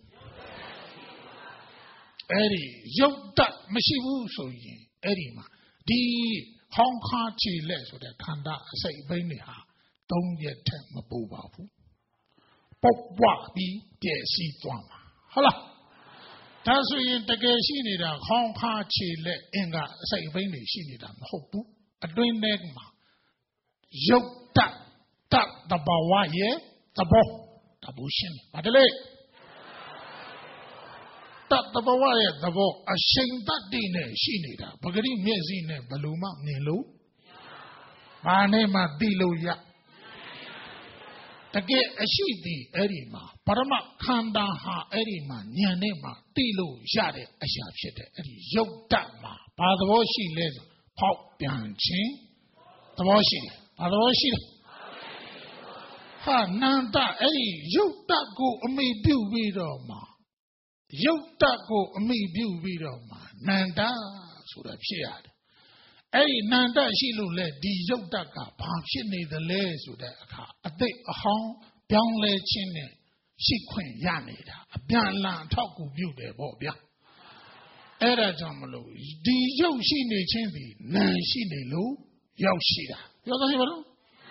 Eddie, Yokta, Meshivu, so ye, Eddie, the Hong Kong Chile, so that Kanda, say, Beniha, don't yet take my boobafu. Pop, be, dear, see, drama. Holla. That's why in the Gashi need a Hong Kong Chile, Inga, say, Beni, she need a hope, a doing negma. Yokta, that the Bawa, ye, the bo, the bushin, but the lake. The Bawaya, the bo, a shame that dinner, she need a Bagari Mezine, Baluma, Nilu. My name are Diluya. The gay a sheedy, Erima, Parama, Kanda, Ha, Erima, Nyanema, Dilu, Shade, a sharp shit, Yokdama, by the washi les, Pop, Bianchin, the washi, by the washi. Ha, Nanda, Eri, Yokda go, me do with ma. Yokta go me view video Nanda sort of shared. Nanda she look let the Yokta Pamshini the lays with a day a home, young lay chin, she queen Yanida, a young land talk with you there, Bobia. Era Jamalo, the Yoshini Chindi, Nanshini Lu, Yoshida. You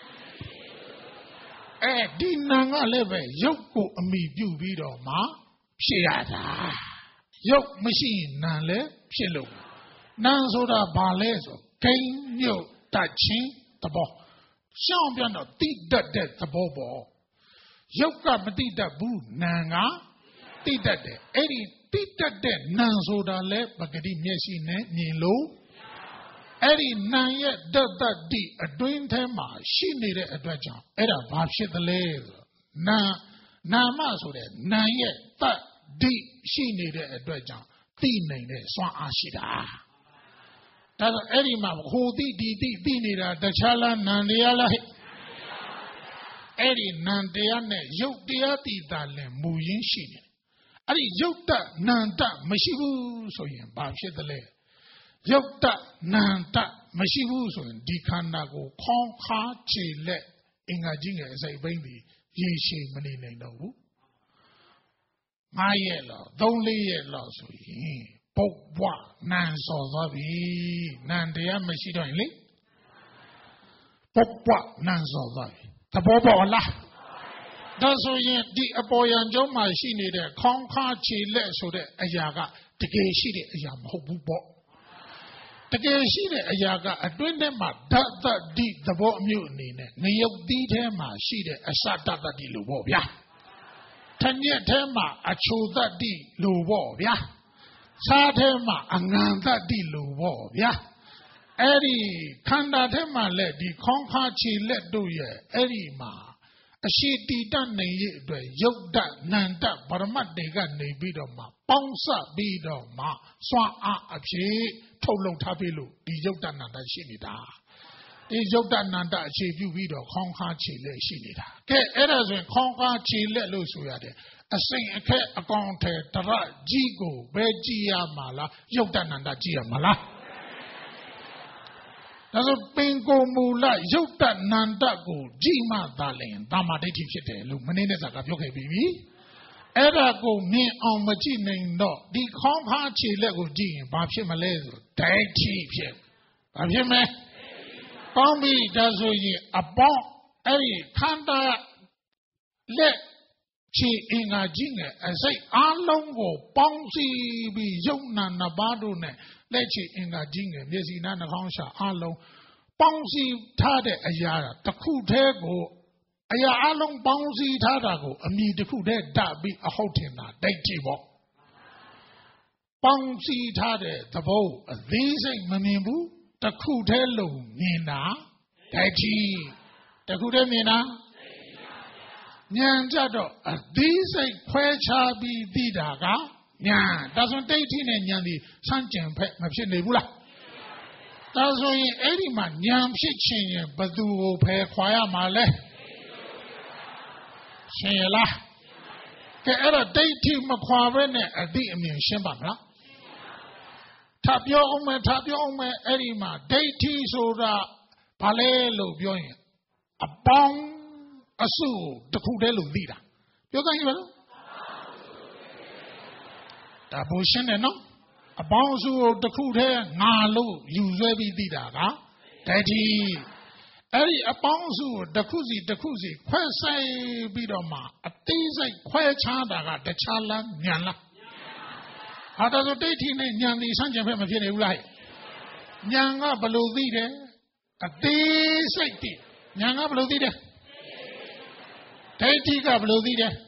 Dinanga leve, Yoko me view video ma. Shiada. Yoke machine, Nale, Shilu. Nanzoda Balezo, King, yo, touching the ball. Champion of did that the bobo. Yoka Medida Boo, Nanga, did that day. Eddie did that day, Nanzoda le, Bagadi Messine, Nilo. Eddie Nanya, that D, a doing tema, she needed a dredger. Edda Babshit the laser. Nama so that Nanya, that D, she needed a dredger. D named Swan Ashida. That's Eddie Mam, who did needed the Chala Nandiala Eddie Nandiane, Yokiati Dale, Muyin Shini. Adi Yokta Nanta, Mashivu, so yin, Babshit the lay. Yokta Nanta, Mashivu, so in Dikanago, Konka Chile, Ingajinga, as a baby, ye she many name no. My yellow, don't lay yellow, so ye. Pokwa, Nan so lovey, Nandia Machidonly. Pokwa, Nan so lovey. The Bobo la. That's why the boy and Joma she needed Konka Chile, so that Ayaga, the gay she did a hobo. The gay she did Ayaga, a doing them that deep the boat mutiny, Neo Ditema, she did a shot that the Lubobia. 10 year tema, a chose that the Lubobia. Satema, a nanda di Lubobia. Eddie, Kanda tema let the Konka Chile do ye, Eddie ma. A she did done the Yokda, Nanda, Baramat de Gan de Bidoma, Bonsa Bidoma, Swan a she, Tolo Tabilu, the Yokda Nanda Shinida. The Yokda Nanda she you widow, Konka Chile Shinida. Get errors when Konka Chile Lusuade. A sing a cat a conte, Tara, Jigo, Begia Mala, Yokda Nanda Gia Mala. ဒါဆိုပင်ကိုယ်မူလရုပ်တနန္တကိုကြည့်မှသာလျှင်တမ္မာဒိဋ္ဌိဖြစ်တယ်လို့မနေ့ကပြောခဲ့ပြီးပြီအဲ့ဒါကိုမြင်အောင်မကြည့်နိုင်တော့ဒီခေါင်းဖားခြေလက်ကိုကြည့်ရင်ဘာဖြစ်မလဲဆိုဒိဋ္ဌိဖြစ်ဘာဖြစ်မလဲကောင်းပြီဒါဆိုရင်အပေါင်းအဲ့ဒီခန္ဓာလက်ခြေအင်္ဂါကြီးနဲ့အစိတ်အားလုံးကိုပေါင်းစည်းပြီးယုံနာနှစ်ပါးတို့နဲ့လက်ခြေအင်္ဂါကြီးနဲ့မျက်စိနားနှာခေါင်းရှာအားလုံးပေါင်းစည်းထားတဲ့အရာတစ်ခုတည်းကိုအရာအလုံးပေါင်းစည်းထားတာကိုအမြည်တစ်ခုတည်းဓာတ်ပြီးအဟုတ်ထင်တာဒိဋ္ဌိပေါ့ပေါင်းစည်းထားတဲ့သဘောအသေးစိတ်မမြင်ဘူးတစ်ခုတည်းလုံးမြင်တာဒိဋ္ဌိတစ်ခုတည်းမြင်တာဉာဏ်ကြတော့အသေးစိတ်ခွဲခြားပြီးသိတာကဉာဏ်ဒါဆိုဒိဋ္ဌိနဲ့ဉာဏ်ဒီဆန့်ကျင်ဖက်မဖြစ်နေဘူးလားဒါဆိုရင်အဲ့ဒီမှာဉာဏ်ဖြစ်ခြင်းရင်ဘသူကိုဖယ်ခွာရမှာလဲရှင်းရလားကဲအဲ့တော့ဒိဋ္ဌိမခွာဘဲနဲ့အတိအမြင်ရှင်းပါမလားထပ်ပြောအောင်မယ်အဲ့ဒီမှာဒိဋ္ဌိဆိုတာဘာလဲလို့ပြောရင်အပေါင်းအစုတစ်ခုတည်းလို့သိတာပြောကြရင်ဘာလို့ဒါဘုရှင်းတယ်နော်အပေါင်းအစုတစ်ခုတည်းငါလို့ယူဆွဲပြီးသိတာကဒိဋ္ဌိအဲ့ဒီအပေါင်းအစုတစ်ခုစီခွဲဆိုင်ပြီးတော့မှအသေးစိတ်ခွဲခြားတာကတခြားလားဉာဏ်လားဟာဒါဆိုဒိဋ္ဌိနဲ့ဉာဏ်ဒီဆန့်ကျင်ဖက်မဖြစ်နေဘူးလားဉာဏ်ကဘယ်လိုသိတယ်အသေးစိတ်သိဉာဏ်ကဘယ်လိုသိတယ်ဒိဋ္ဌိကဘယ်လိုသိတယ်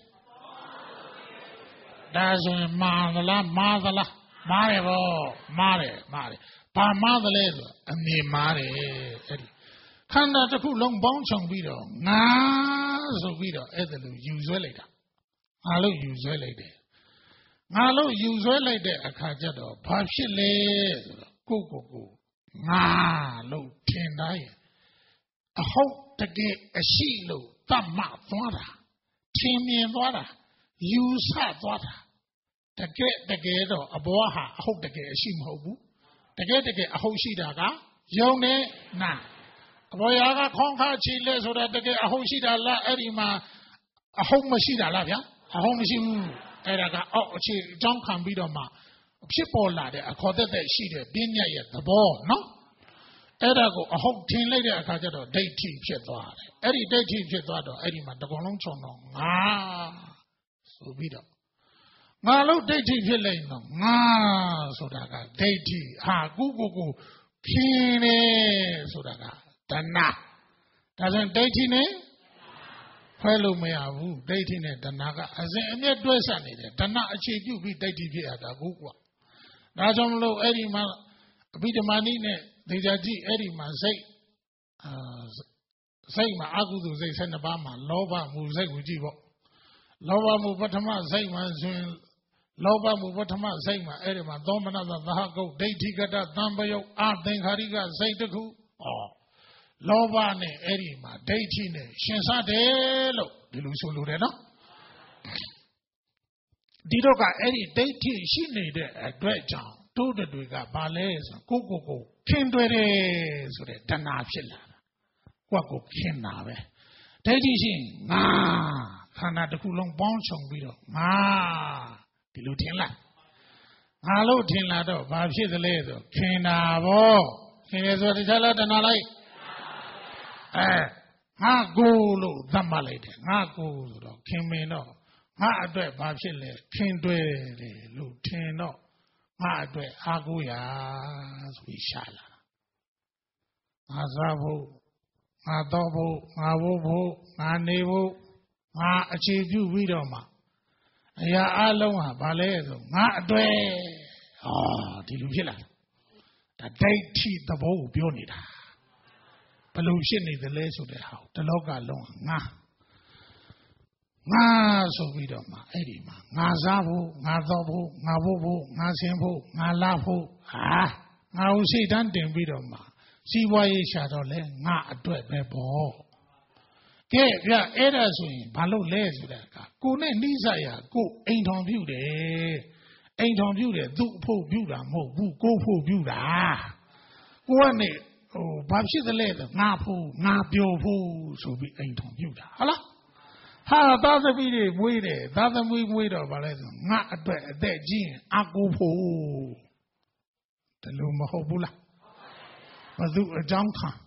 ဒါဆိုရင်မာသလားမားတယ်ဗောမားတယ်ဘာမားသလဲဆိုအမြင်မားတယ်အဲ့ဒီခန္ဓာတစ်ခုလုံးပေါင်းခြုံပြီးတော့ငါဆိုပြီးတော့အဲ့ဒါလိုယူဆွဲလိုက်တာငါလို့ယူဆွဲလိုက်တယ်ငါလို့ယူဆွဲလိုက်တဲ့အခါကျတော့ဘာဖြစ်လဲဆိုတော့ကိုငါလို့ထင်တိုင်းအဟုတ်တကယ်အရှိလို့တတ်မှသွားတာထင်မြင်သွားတာယူဆသွားတာတကယ်တော့အဘောဟာအဟုတ်တကယ်အရှိမဟုတ်ဘူးတကယ်အဟုတ်ရှိတာကယုံနဲ့နာအဘောရာကခေါင်းခါချီလဲဆိုတာတကယ်အဟုတ်ရှိတာလားအဲ့ဒီမှာအဟုတ်မရှိတာလားဗျာအဟုတ်မရှိဘူးအဲ့ဒါကအောက်အခြေအကြောင်းခံပြီးတော့မှဖြစ်ပေါ်လာတဲ့အခေါ်သက်ရှိတဲ့ပညာရဲ့သဘောနော်အဲ့ဒါကိုအဟုတ်ထင်လိုက်တဲ့အခါကျတော့ဒိဋ္ဌိဖြစ်သွားတယ်အဲ့ဒီဒိဋ္ဌိဖြစ်သွားတော့အဲ့ဒီမှာတကုံလုံးခြုံတော့ငါဆိုပြီးတော့ငါလို့ဒိဋ္ဌိဖြစ်လိုက်တော့ငါဆိုတာကဒိဋ္ဌိဟာကိုဖြစ်နေဆိုတာကတဏှာဒါဆိုရင်ဒိဋ္ဌိနဲ့ခွဲလို့မရဘူးဒိဋ္ဌိနဲ့တဏှာကအစဉ်အမြဲတွဲဆက်နေတယ်တဏှာအခြေပြုပြီးဒိဋ္ဌိဖြစ်ရတာကိုကွာဒါကြောင့်မလို့အဲ့ဒီမှာအဘိဓမ္မာနိနဲ့ဒေဇာတိအဲ့ဒီမှာစိတ်မှာအကုသိုလ်စိတ်12ပါးမှာလောဘမှုစိတ်ကိုကြည့်ပေါ့လောဘမှုပထမစိတ်မှာဆိုရင်လောဘမှုပထမစိတ်မှာအဲ့ဒီမှာသောမနတသဟကုတ်ဒိဋ္ဌိကတသံပယုတ်အသင်္ခါရိကစိတ်တစ်ခုလောဘနဲ့အဲ့ဒီမှာဒိဋ္ဌိနဲ့ရှင်စတယ်လို့ဒီလိုဆိုလိုတယ်နော်ဒီတော့ကအဲ့ဒီဒိဋ္ဌိရှိနေတဲ့အတွက်ကြောင့်တို့တွေကဘာလဲဆိုကိုခင်တွေ့တယ်ဆိုတဲ့တဏှာဖြစ်လာတာကိုခင်တာပဲဒိဋ္ဌိရှိငါခန္ဓာတစ်ခုလုံးပေါင်းခြုံပြီးတော့ငါဒီလိုထင်လားငါလို့ထင်လာတော့ဘာဖြစ်သလဲဆိုခင်တာဗောခင်တယ်ဆိုတခြားလားတဏှာလိုက်ငါကိုလို့သတ်မှတ်လိုက်တယ်ငါကိုဆိုတော့ခင်မင်တော့ငါအတွက်ဘာဖြစ်လဲခင်တွေ့တယ်လို့ထင်တော့ငါအတွက်အားကိုးရဆိုပြီးရှာလာငါစားဖို့ငါတော့ဖို့ငါဝုတ်ဖို့ငါနေဖို့ငါအခြေပြုပြီးတော့မှအရာအလုံးဟာဘာလဲဆိုငါအတွက်ဒီလိုဖြစ်လာဒါဒိဋ္ဌိသဘောကိုပြောနေတာဘယ်လိုဖြစ်နေသလဲဆိုတဲ့ဟာတလောကလုံးငါဆိုပြီးတော့မှအဲ့ဒီမှာငါစားဖို့ငါတော့ဖို့ငါဖို့ဖို့ငါဆင်းဖို့ငါလာဖို့ငါ့ကိုစိတ်တန်းတင်ပြီးတော့မှစီးပွားရေးရှာတော့လဲငါအတွက်ပဲပေါ့ကဲဗျအဲ့ဒါဆိုရင်ဘာလို့လဲဆိုတဲ့အခါကိုနဲ့နှိစရာကိုအိမ်ထောင်ပြုတယ်သူ့အဖို့ပြုတာမဟုတ်ဘူးကိုဖို့ပြုတာကိုကနေဘာဖြစ်သလဲဆိုငါဖို့ငါပြောဖို့ဆိုပြီးအိမ်ထောင်ပြုတာဟုတ်လားဟာသားသမီးတွေမွေးတယ်သားသမီးမွေးတော့ဗာလဲဆိုငါအတွက်အသက်ကြီးရင်အကူဖို့တလူမဟုတ်ဘူးလားဘသူအကြောင်းခံ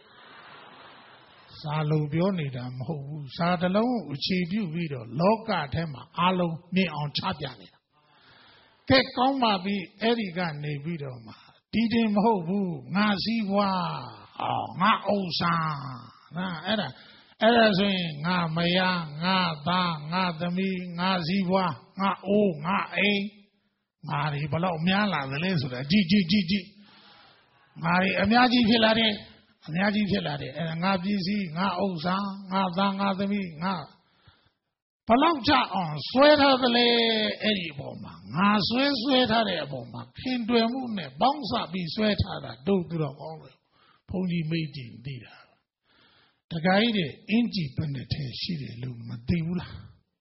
စာလုံးပြောနေတာမဟုတ်ဘူးစာတလုံးကိုအခြေပြုပြီးတော့လောကထဲမှာအလုံးမြင်အောင်ချပြနေတာကဲကောင်းပါပြီအဲ့ဒီကနေပြီးတော့မှဒီတင်မဟုတ်ဘူးငါစည်းဝါငါဥစ္စာနာအဲ့ဒါဆိုရင်ငါမယားငါသားငါသမီးငါစည်းဝါငါအိုးငါအိမ်ငါတွေဘလောက်များလာသလဲဆိုတာကြည့်ငါတွေအများကြီးဖြစ်လာတယ်အဲ့ငါပစ္စည်းငါဥစ္စာငါသားငါသမီးငါဘလောက်ကြအောင်ဆွဲထားသလဲအဲ့ဒီအပေါ်မှာငါဆွဲထားတဲ့အပေါ်မှာခင်တွယ်မှုနဲ့ပေါင်းစပြီးဆွဲထားတာတို့သူတော်ကောင်းတယ်ဘုန်းကြီးမိတ်ကြည့်သိတာတခါကြီးတဲ့အင်ကြီးပဲနဲ့ထဲရှိတယ်လို့မသိဘူးလား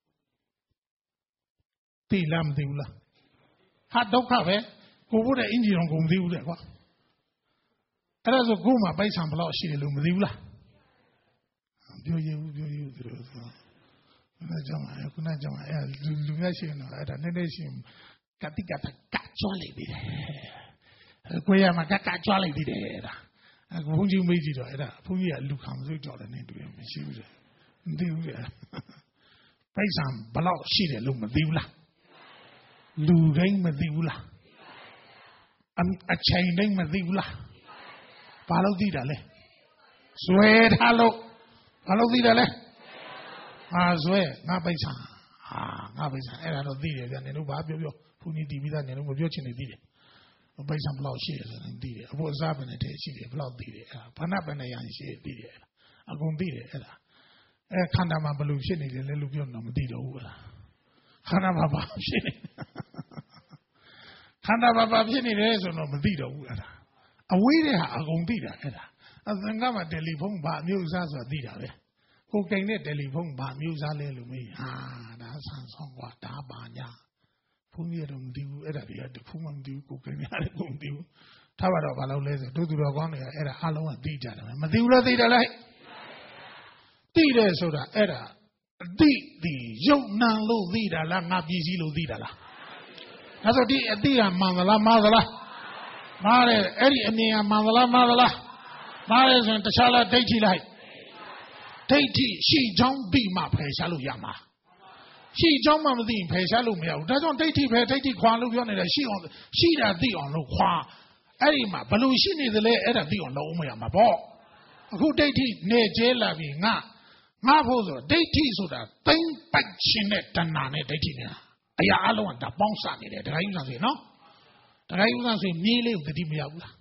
သိလားမသိဘူးလားဟာဒုက္ခပဲကိုဘုရားအင်ကြီးတော့ကုန်သိဘူးတဲ့ကွာအဲ့ဒါဆိုကို့မှာပိုက်ဆံဘလောက်ရှိတယ်လို့မသိဘူးလားပြောရဘူးသူတို့ဆိုခုနကြောင့်အဲ့လူများရှိနေတော့အဲ့ဒါနည်းနည်းရှိကတိကကကြွားလိုက်ပြီကိုရမှာကကြွားလိုက်ပြီတဲ့ဒါဘုန်းကြီးမေးကြည့်တော့အဲ့ဒါဘုန်းကြီးကလူခံမစိုးကြော်တယ်နေတွေ့မရှိဘူးတဲ့မသိဘူးတဲ့ပိုက်ဆံဘလောက်ရှိတယ်လို့မသိဘူးလားလူတိုင်းမသိဘူးလားအချိန်တိုင်းမသိဘူးလားဘာလို့သိတာလဲဆွဲထားလို့ဘာလို့သိတာလဲဆွဲငါပိုက်ဆံအဲ့ဒါတော့သိတယ်ဗျာနင်တို့ဘာပြောဘုန်းကြီးတီးပြီးသားနင်တို့မပြောချင်နေသိတယ်ပိုက်ဆံဘလောက်ရှိတယ်ဆိုတာသိတယ်အဖို့အစားပဲနဲ့တည်းရှိတယ်ဘလောက်သိတယ်အဲ့ဘာနာပဲနဲ့ရရင်ရှိတယ်သိတယ်အကုန်သိတယ်အဲ့ဒါခန္ဓာမှာဘယ်လိုဖြစ်နေတယ်လဲလို့ပြောတော့မသိတော့ဘူးအဲ့ဒါခန္ဓာမှာဘာဖြစ်နေခန္ဓာဘာဖြစ်နေတယ်ဆိုတော့မသိတော့ဘူးအဲ့ဒါအဝေးတဲ့ဟာအကုန်သိတာအဲ့ဒါအသင်္ကမှာတယ်လီဖုန်းဘာမျိုးစားဆိုတာသိတာပဲကိုကိန်းတဲ့တယ်လီဖုန်းဘာမျိုးစားလဲလို့မေးဒါဆန်ဆောင်ကွာဒါပါညာဘုန်းကြီးတော့မသိဘူးအဲ့ဒါတွေကတခုမှမသိဘူးကိုကိန်းရတယ်ကိုမသိဘူးထားပါတော့ဘာလို့လဲဆိုတို့သူတော်ကောင်းတွေကအဲ့ဒါအလုံးကသိကြတယ်မသိဘူးလားသိတယ်လားသိတယ်ဆိုတာအဲ့ဒါအသိဒီယုံနံလို့သိတာလားငါပြည်စည်းလို့သိတာလားဒါဆိုဒီအသိကမှန်သလားမှားသလားမှားတယ်အဲ့ဒီအမြင်ကမှန်သလားမှားသလားမှားတယ်ဆိုရင်တခြားလားဒိဋ္ဌိလိုက်ဒိဋ္ဌိရှိချောင်းပြီးမှဖယ်ရှားလို့ရမှာရှိချောင်းမှမသိရင်ဖယ်ရှားလို့မရဘူးဒါကြောင့်ဒိဋ္ဌိပဲဒိဋ္ဌိခွာလို့ပြောနေတယ်ရှိတာသိအောင်လို့ခွာအဲ့ဒီမှာဘလို့ရှိနေသလဲအဲ့ဒါသိအောင်လုပ်မရမှာပေါ့အခုဒိဋ္ဌိနေကျဲလာပြီငါဖို့ဆိုဒိဋ္ဌိဆိုတာသိမ့်ပိုက်ခြင်းနဲ့တဏှာနဲ့ဒိဋ္ဌိနဲ့အရာအလုံးကဒါပေါင်းစနေတယ်ဒကာကြီးဥစ္စာဆိုနော်ဒကာကြီးဥစ္စာဆိုမြေးလေးကိုတတိမရဘူးလား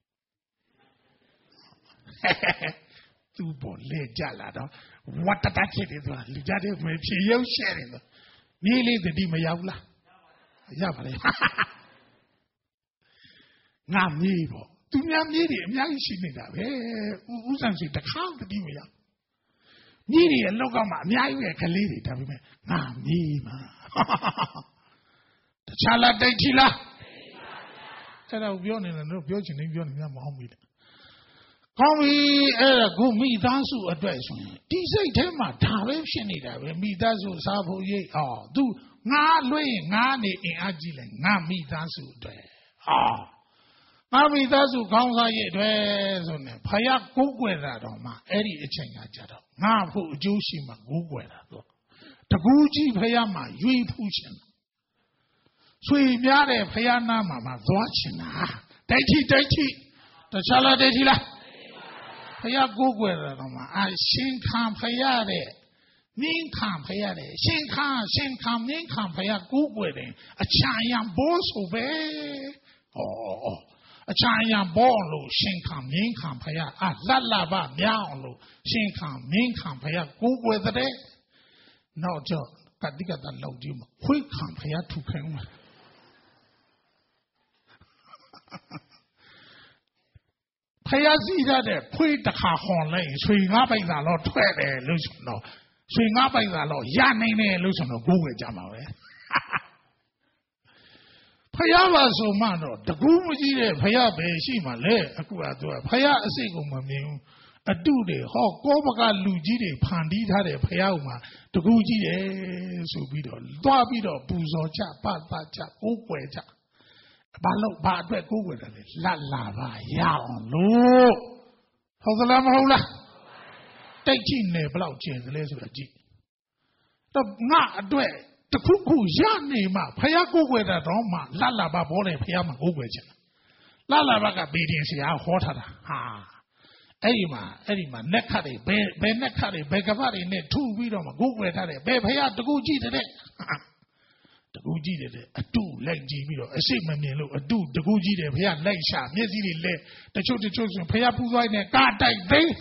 သူ့ပေါ်လေကြလာတော့ဝတ်တတဖြစ်တယ်ဆိုတာလူကြတဲ့မဖြေရုပ်ရှဲတယ်ဆိုမြေးလေးတတိမရဘူးလားရပါလေငါမြေးပေါ့သူများမြေးတွေအများကြီးရှိနေတာပဲဥစ္စာဆိုတခါတတိမရမြေးတွေအလောက်ကမှအများကြီးပဲကလေးတွေဒါပေမဲ့ငါမြေးမှာတခြားလားဒိဋ္ဌိလားအဲ့ဒါကိုပြောနေတယ်တို့ပြောချင်နေပြောနေမှမဟုတ်ဘူးကောင်းပြီအဲ့ဒါကိုမိသားစုအတွက်ဆိုရင်ဒီစိတ်ထဲမှာဒါပဲဖြစ်နေတာပဲမိသားစုစားဖို့ရိတ်သူငါလွှဲရင်ငါနေအင်အားကြီးလဲငါမိသားစုအတွက်ငါမိသားစုခေါင်းစားရိတ်အတွက်ဆိုနေဖယားကိုးကွယ်တာတော့မှအဲ့ဒီအချိန်ကကြတော့ငါဖို့အကျိုးရှိမှကိုးကွယ်တာတော့တကူကြီးဖယားမှာရွေးဖူးခြင်းဆွေများတဲ့ဖယားနာမှာသွားချင်တာဒိဋ္ဌိတခြားလားဒိဋ္ဌိလားဖယားကိုးကွယ်တာတော့မှရှင်ခံဖယားတဲ့မြင်းခံဖယားတဲ့ရှင်ခံမြင်းခံဖယားကိုးကွယ်တယ်အချာယံဘောဆိုပဲအချာယံဘောလို့ရှင်ခံမြင်းခံဖယားလတ်ပါမြောင်းလို့ရှင်ခံမြင်းခံဖယားကိုးကွယ်တဲ့နောက်တော့ကတိကတလောက်ကြီးမှာခွေးခံဖယားထုခိုင်းမှာဖယားစီးတဲ့ခွေးတစ်ခါခွန်လိုက်ရွှေငါးပိုက်သာတော့ထွက်တယ်လို့ဆိုတော့ရွှေငါးပိုက်သာတော့ရနိုင်တယ်လို့ဆိုတော့ကိုးဝယ်ကြမှာပဲ Payava so mano, the Gumuji, Paya Beshima le, Akuatua, Paya Sigumamium, a dude, Hawk, Gobaga Lujide, Pandita, Payama, the Guji, Subido, Dabido, Buzocha, Patacha, Ukwecha, Balo, Badre, Google, La Lava, Yaon, Lo, Hosalama, taking a blouse, the laser G. The not a the cuckoo, Yanima, Payago with a Roma, Lala Babole, Payama, Uguja. Lala Baga Bidins, Yahotada, ha. Edima, Nekari, Benekari, Begavari, Net, 2 widow, Google at it, Bebaya, the Guji today. The Guji did it, a 2 leg Giro, a sigma, a do, the Guji, the Paya, leg shot, Nezili, the children, Payapu, and God died day.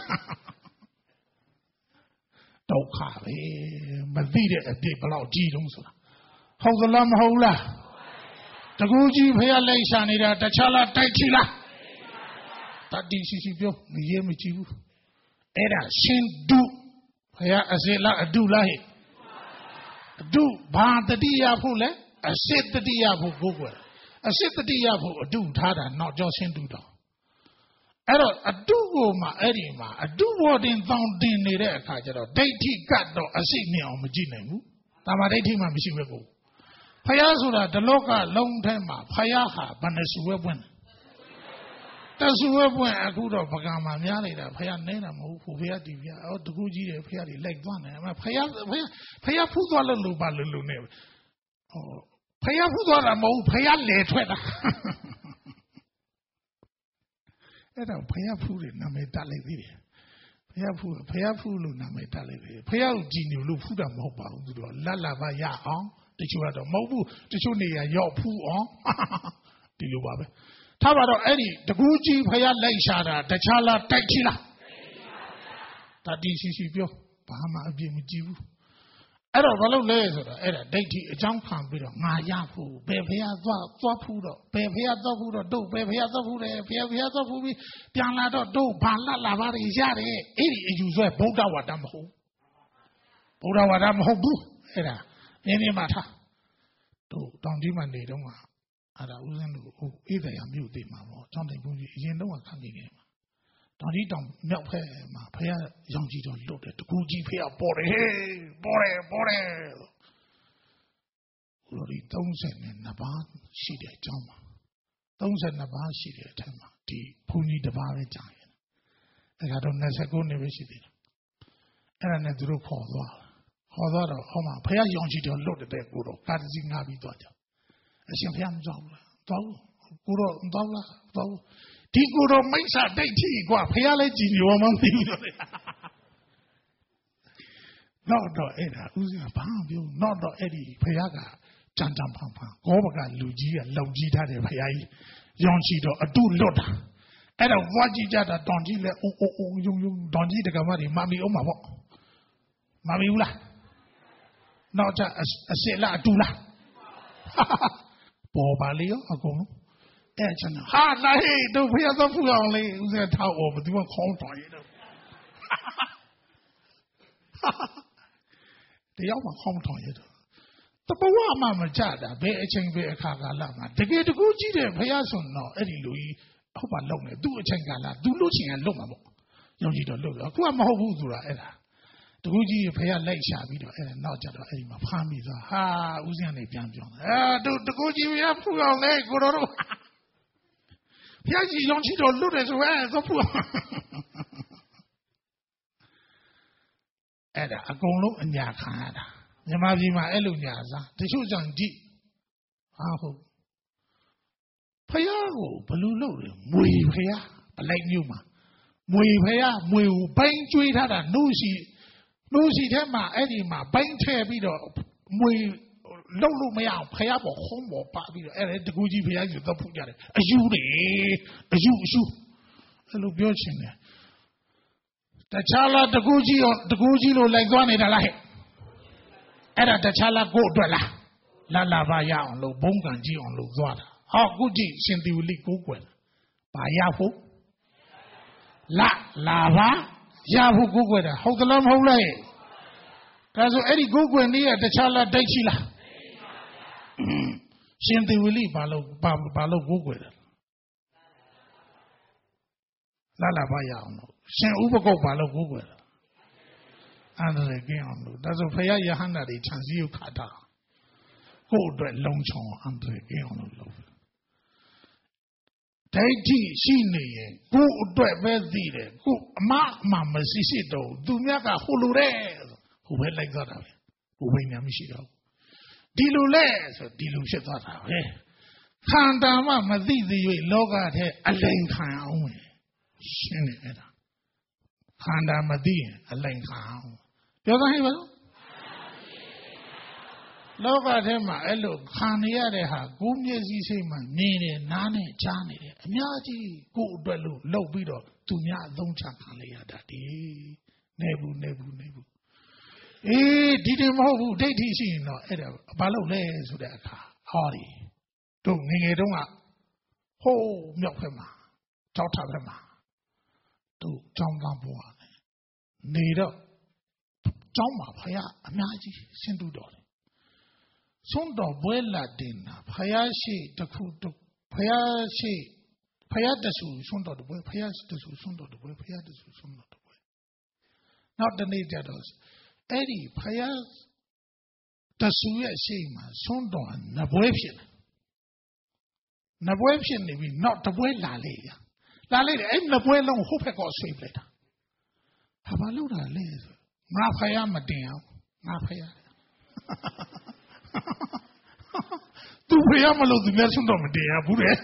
Don't call it, but lead it a bit below G. Hold the lamb hola. The Guji Paya Layshanida, the Chala Taichila. That DCC bill, the Yemichu. Era Shin do Paya Azela do lahi. Do Ban the Diapule, a set the Diapu Google. A set the Diapu do Tada, not just Hindu. A do ma edima, a do what in found in the Kajaro, Daiti Gato, a signia on Majinamu, Tamarati Mamisiwebo. Payasura, the local long time, Payaha, Banesuwebwen. That's where I could have Pagama Yalida, Payanena, who we had the Guji, Payadi, like one, Paya Puzala Lubalune. Paya Puzala Mo, Payale Twitter. Payafu Nametale, Payafu Nametale, Payal Ginu Lufuda Moba, Lalava Ya on, the Chuada Mobu, the Chunia Yopu on, the Lubabe. Tabado Eddie, the Guji, Paya Laishada, the Chala Tachila. That DCC Bio, Bahama Bimujibu. Era Valo Laser, Era Dainty, a jump can be my Yapu, Bevia Zapudo, Bevia Zapudo, do Bevia Zapude, Bevia Zapubi, Pianado, do Bala Lavari Yari, Eddie, you say Boda Wadamho. Boda Wadamho, Era, any matter. Do don't demand they don't want. Ada Uzan, either a mute, mamma, something you know what coming in. Don't eat them milk, my pair, young G don't look at the Guji pair, bore. Lori don't send in Naban, she did Jama. Don't send Naban, she did Tama, the pony the bar giant. I got on as I go university. And I drew Hozar. Hozar, Homa, pair, young G don't look at that Guru, that is in Nabi Dodger. As if I'm Guru, Tiguro makes a dainty, Guapiale, you no, Edda, who's a pound, you not Eddie, Payaga, Jantam Pampa, Gobaga, Lugia, Logita, Payai, Yonchido, a do loda. Edda, Wajija, Donji, Donji, the Gamari, Mami Oma, Mami Ula, not a Sela Dula. Bobalio, a go. Hard like don't hear the food only, who's a tower, but you won't call for it. The other home toilet. The Bawama Jada, Bay Cheng Kagalama, the gate to Guji, the Payason, no, Eddie Louis, hope alone, do a Chengala, do looking and Lomamo. You don't look, Kuama Huzura, the Guji Paya Lake Shabido, and not Jada Edima Pamiza, ha, Uziane Piampion. Ah, do the Guji, we have put our leg, Guru. Yes, you don't see the loot as well as the poor. Ada, a golo and Yakada. Yamavima Elunaza, the Susan D. Aho Payago, Balulo, Mui Paya, like Numa. Mui Paya, Mui Bang Juita, Nusi Tema, Edima, Bang Tabido, Mui. Lolo may out pay up or home or papi, and the Guji Paya, you don't put it. A you. Hello, Bjorchin. The Chala, the Guji, like one in a light. And at the Chala go Della. La Lavaya on Lo Bonganji on Lo Zada. How Guji send the Uli Google. By Yafu. La Lava, Yafu Google. Hold the lamb whole lay. There's Eddie Google near the Chala Daichila. ရှင်သေဝလိဘာလို့ကိုးကွယ်တယ်လာလာပါရအောင်လို့ရှင်ဥပကုတ်ဘာလို့ကိုးကွယ်တယ်အန္တရာယ်ကင်းအောင်လို့ဒါဆိုဖယားယဟန္တာတွေခြံစည်းရုပ်ခါတာကိုယ့်အတွက်လုံခြုံအန္တရာယ်ကင်းအောင်လို့လုပ်ဒိဋ္ဌိရှိနေရင်ကိုယ့်အတွက်ပဲသိတယ်ကိုယ်အမှမရှိတော့သူများကဟိုလိုတဲ့ဟိုပဲလိုက်သွားတာပဲဟိုဘိညာမရှိတော့ဒီလိုလဲဆိုဒီလိုဖြစ်သွားတာပဲခန္ဓာမှမသိသေး၍လောကထဲအလိမ်ခံအောင်ပဲရှင်းနေအဲ့ဒါခန္ဓာမသိရင်အလိမ်ခံအောင်ပြောသားဟဲ့ပါလောကထဲမှာအဲ့လိုခံနေရတဲ့ဟာကိုယ်မျက်စိစိတ်မှမြင်နေနားနဲ့ကြားနေတယ်အများကြီးကိုယ်အတွက်လို့လှုပ်ပြီးတော့သူများအသုံးချခံလိုက်ရတာဒီနေဘူးအေးဒီမဟုတ်ဘူးဒိဋ္ဌိရှိရင်တော့အဲ့ဒါဘာလို့လဲဆိုတဲ့အခါဟောဒီတို့ငယ်တုန်းကဟိုးမြောက်ဖက်မှာကြောက်ထဖက်မှာတို့ကြောင်းသားပေါ်ရတယ်နေတော့ကျောင်းမှာဖယားအများကြီးရှင်းတူတော်တယ်ဆုံးတော်ဘွဲလာတင်တာဖယားရှိတခုဖယားတဆူဆုံးတော်တပွဲဖယားတဆူဆုံးတော်တပွဲဖယားတဆူဆုံးတော်တပွဲနောက်တနေ့ကျတော့အဲ့ဒီဖယားတဆူရဲ့ရှိမှာဆုံးတော်နဘွဲဖြစ်တယ်နဘွဲဖြစ်နေပြီနောက်တပွဲလာလေတယ်အဲ့နဘွဲလုံးဟိုဘက်ကဆွေးပလိုက်တာဘာလို့တာလဲဆိုငါဖယားမတင်အောင်ငါဖယားသူဖယားမလို့သူများဆုံးတော့မတင်ရဘူးတဲ့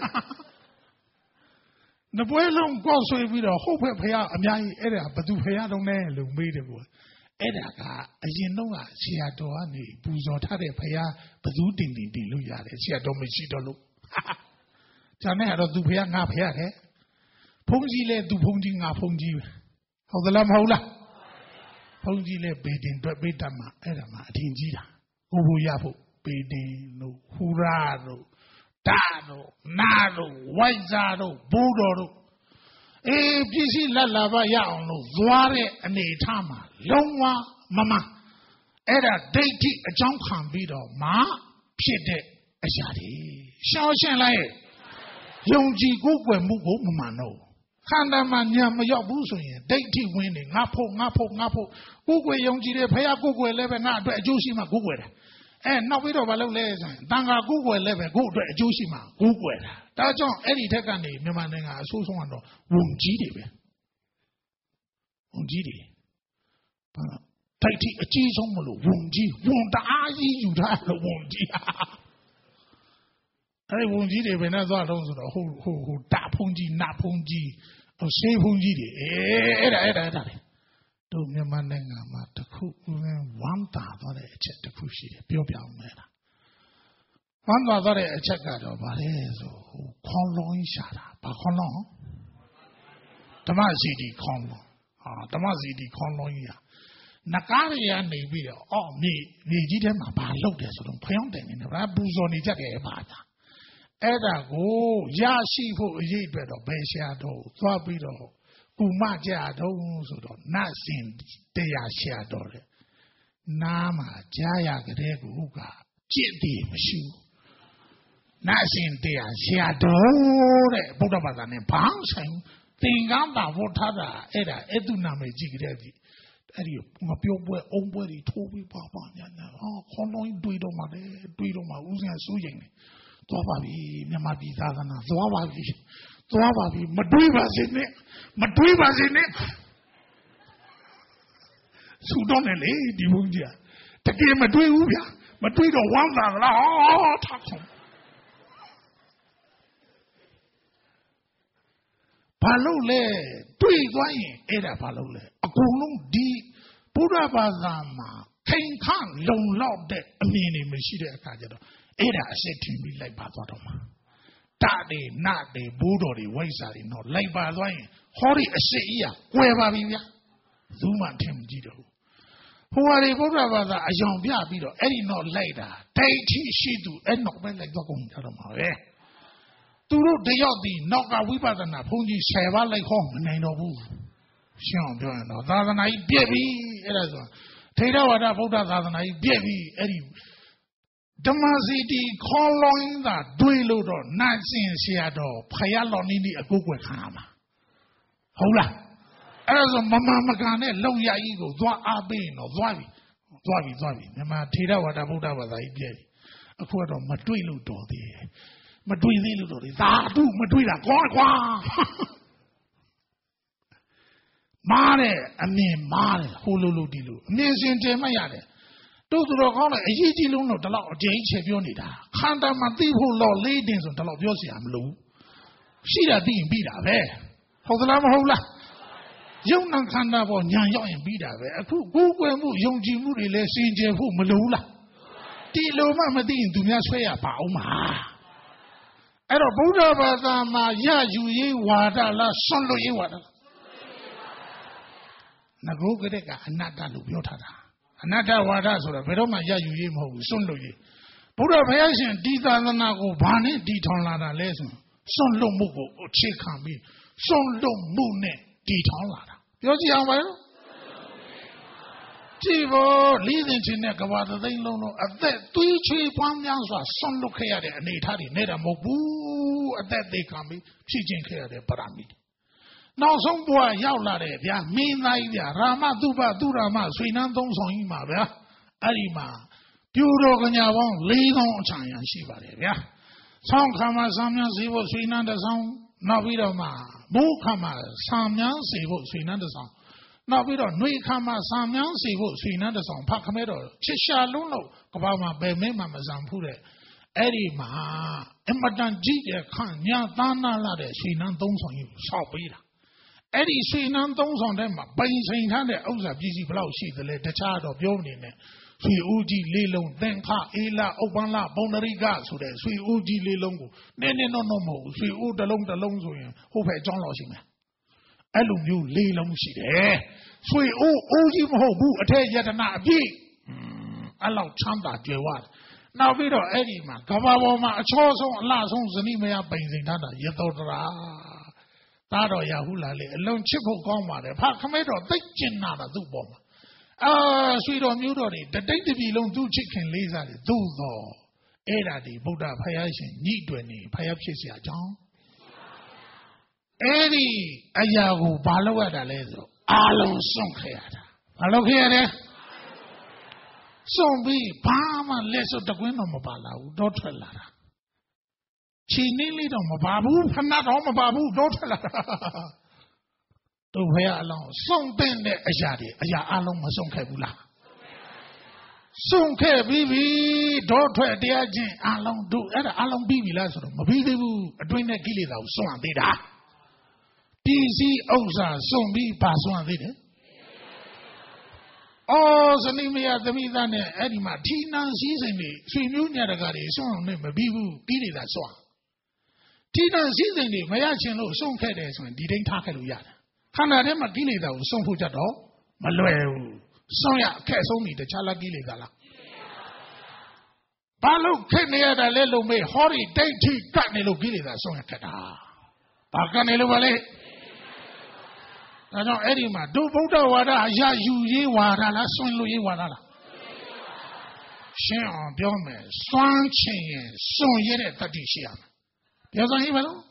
နပွဲလုံးကောက်ဆွေးပြီးတော့ဟုတ်ဖက်ဖယားအများကြီးအဲ့ဒါဘသူဖယားတော့လဲလို့မေးတယ်ပေါ့အဲ့ဒါကအရင်တော့ဆရာတော်ကနေပူဇော်ထားတဲ့ဖယားဘသူတင်လို့ရတယ်ဆရာတော်မရှိတော့လို့ဂျာနဲ့ကတော့သူဖယားငါဖယားတဲ့ဘုန်းကြီးလဲသူဘုန်းကြီးငါဘုန်းကြီးပဲဟုတ်သလားမဟုတ်လားဘုန်းကြီးလဲပေတင်တွေ့ပိတ္တမှာအဲ့ဒါမှအထင်ကြီးတာဟိုရဖို့ပေတင်တို့ဟူရာတို့တာတို့နာတို့ဝိုက်စာတို့ဘိုးတော်တို့အေးပြည့်စည်လက်လာပါရအောင်လို့သွားတဲ့အနေထားမှာလုံးဝမအဲ့ဒါဒိဋ္ဌိအကြောင်းခံပြီးတော့မှဖြစ်တဲ့အရာတွေရှောင်ရှင်းလိုက်ယုံကြည်ကိုယ်ွယ်မှုကိုမမှန်တော့ခန္ဓာမှာညာမရောက်ဘူးဆိုရင်ဒိဋ္ဌိဝင်နေငါဖို့ကိုယ်ွယ်ယုံကြည်တယ်ဖယားကိုယ်ွယ်လည်းပဲငါအတွက်အကျိုးရှိမှကိုယ်ွယ်တယ်နောက်ပြီးတော့ဘာလုပ်လဲဆိုရင်တန်ခါကိုယ်ွယ်လည်းပဲကိုယ်အတွက်အကျိုးရှိမှကိုယ်ွယ်တာဒါကြောင့်အဲ့ဒီထက်ကနေမြန်မာနိုင်ငံအဆိုးဆုံးကတော့ဝန်ကြီးတွေပဲဝန်ကြီးတွေဒိဋ္ဌိအကြီးဆုံးမလို့ဝန်တအားကြီးယူထားလို့ဝန်ကြီးအဲ့ဝန်ကြီးတွေဘယ်နဲ့သွားတော့ဆိုတော့ဟိုတာဖုန်ကြီးနတ်ဖုန်ကြီးဆေးဖုန်ကြီးတွေအဲ့ဒါလေတို့မြန်မာနိုင်ငံမှာတခုဝမ်းသာသွားတဲ့အချက်တခုရှိတယ်ပြောပြအောင်မယ်လားဝမ်းသာသွားတဲ့အချက်ကတော့ဗါလဲဆိုခေါင်းလုံးရှာတာဘာခေါင်းလုံးဓမ္မစီတီခေါင်းလုံးဓမ္မစီတီခေါင်းလုံးကြီးနကားတွေကနေပြီးတော့မြေကြီးထဲမှာဘာလုပ်တယ်ဆိုတော့ဖျောင်းတယ်နေတယ်ဗျာပူဇော်နေကြတယ်ပါလားအဲ့ဒါကိုရရှိဖို့အရေးအတွက်တော့ဘယ်ရှာတော့သွားပြီးတော့ကုမကြတော့ဆိုတော့နတ်စင်တရားရှာတော့တယ်နားမှာကြားရကြတဲ့ကူကကြည့်တယ်မရှိဘူးနတ်စင်တရားရှာတော့တဲ့ဗုဒ္ဓဘာသာနဲ့ဘာဆိုင်သင်္ကန်းတာဝတ်ထားတာအဲ့ဒါအဲ့သူနာမည်ကြည့်ကြတဲ့ဒီအဲ့ဒီငါပြောပွဲအုံပွဲတွေထိုးပြီးပါညာခေါင်းလုံးတွေးတော့မှဦးစင်စိုးရင်သွားပါပြီမြန်မာပြည်သာသနာသွားပါပြီမတွေးပါစေနဲ့ဆူတော့နေလေဒီဘုန်းကြီးတကယ်မတွေးဘူးဗျာမတွေးတော့ဝမ်းသာလားထားဆုံးဘာလို့လဲတွေးသွားရင်အဲ့ဒါဘာလို့လဲအကုန်လုံးဒီဘုရားဘာသာမှာထိန်ခန့်လုံလောက်တဲ့အမြင်တွေမရှိတဲ့အခါကျတော့အဲ့ဒါအစစ်ထင်ပြီးလိုက်ပါသွားတော့မှာတတွေနတွေဘိုးတော်တွေဝိဇ္ဇာတွေတော့လိုက်ပါသွားရင်ဟောဒီအစစ်ကြီးကွယ်ပါပြီဗျာဘူးမှထင်မကြည့်တော့ဘူးဟိုဟာတွေဘုရားဘာသာအယောင်ပြပြီးတော့အဲ့ဒီတော့လိုက်တာဒိဋ္ဌိရှိသူအဲ့တော့ပဲလိုက်တော့ကုန်ကြတော့မှာပဲသူတို့တယောက်ဒီနောက်ကဝိပဿနာဘုန်းကြီး10ပါးလိုက်ဟောမနိုင်တော့ဘူးရှင်းအောင်ပြောရင်တော့သာသနာကြီးပြည့်ပြီအဲ့ဒါဆိုထေရဝါဒဗုဒ္ဓသာသနာကြီးပြည့်ပြီအဲ့ဒီ Damasiti calling that Duiludo, Natsin Seado, Payalonini, a good with Hama. Hola. As a Mama Magane, Loya Ego, Dwa Abin or Dwavi, Nema Tira, what about our idea. A quarter of Madriludo, Madriludo, Zadu, Madrida, Qua. Mare, I mean, Mare, Hululu Dilu, Nation Jemayade. Those who are called a Yijiluno, the law of Jay Chevionida. Handa Matihu law ladies on the law of Yosiam Lu. She that being beat up there. Hola Hola. Young Nankanda for Nyan and beat up there. Who young Jimuri less in Jehu Malula. Tilo Mamadin to Naswaya Pauma. At a Buddha Bazama Yayu Wada la Solo Yewada. Nagogeka and Natalu Yotara. Another water, so the Veroma Yayu Mo, Sunlo. Buddha Payasian, Dita Bani, Ditonlada lesson. Son lo mugo, or chicken be. Son lo mune, Ditonlada. Yosi Awell? Tivo, leading to Nekawata, they know at that 3 3 1 Yanswa, Son Lokaya, and Natari, Neda Mobu, at that they can be, teaching care the Parami. Now some boy Yaulade, ya mean idea, Rama Duba Durama, Swinandon Sonima, Arima, Puro Ganyavon, lead on China, Shiva, Song Kama Samyan Sivo Swinanda Song, Navidama, Mukama, Samyan Sivo Swinanda Song, Navida, Nui Kama Samyan Sivo Swinanda Song, Pakamedo, Chisha Luno, Kabama, Bemema Zampure, Erima, Emadan Jig, Kanya, Dana Lade, Swinandon Song, Shopira. Eddie Swinandon on them, by saying, Oza, busy blow, she the child of Yonin. Sweet Uji Lilong, then Ka Ela Obala, Bonariga, so that sweet Uji Lilongo, Nene no more, sweet Uda long the long who had John Losing. Elum you Lilong she there. Sweet Uji Mobu, a day yet a not be. Allow Chanda, Jewat. Now we don't Eddie man, Kavawoma, a choice on last on Zanimea Benzin Tana, Yetodra. Tado Yahula, alone Chipo Goma, the Parkamedo, they chin nada do bomb. Sweet on Mudori, the day to be long do chicken laser, do though. Era di Buddha Payashin, Nidweni, Payapsia John. Eddie Ayahu Balawa da Lezo, Alon Sonkeada. Allo here. Son be Palma less of the window Mobala, Dotrella. She nearly don't Babu, not on Babu, Dotrella. To where alone, something that Ajadi, Aya Alon Masonkabula. Sonke Bibi, daughter, dear Jane, Alon do, Alon Bibi Lazaro, Mabibu, a doing a gilly of Swan did that. PC Oza, Son be Paswan did it. Oh, Zanimia, the Midane, Edima, Tina seasoning, Swimunia the Gadi, Son, Mabibu, Gilly that swan. Tina seasoning, Mayachin, Sonke, when didn't talk at Yada. Hanadem Gilly, that was some put at all. Malue, Sonia, Cass only the Chala Gilly Gala. Balu Kenya, the Lelo may hurry, dainty, Canelo Gilly, that Sonia Cata. Pacanelo Valley. I know Edima, do Buddha Wada, Ya Yu Wada, La Son Louis Wada. Shan Biome, Swan Chin, Son Yet Tadishian. Yes, I even.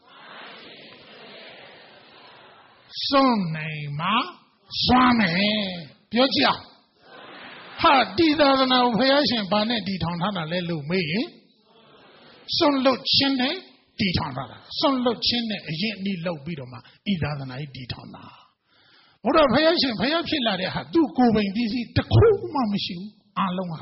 Son name, Swame, Yogia. Ha, Dida than our creation, Banet, Ditana, Lelu, me. Son look chinne, Ditana. Son look chinne, a yet low bidoma, either than I Ditana. What a creation, Payapilla, had do going dizzy, the Kuma machine, Aloma.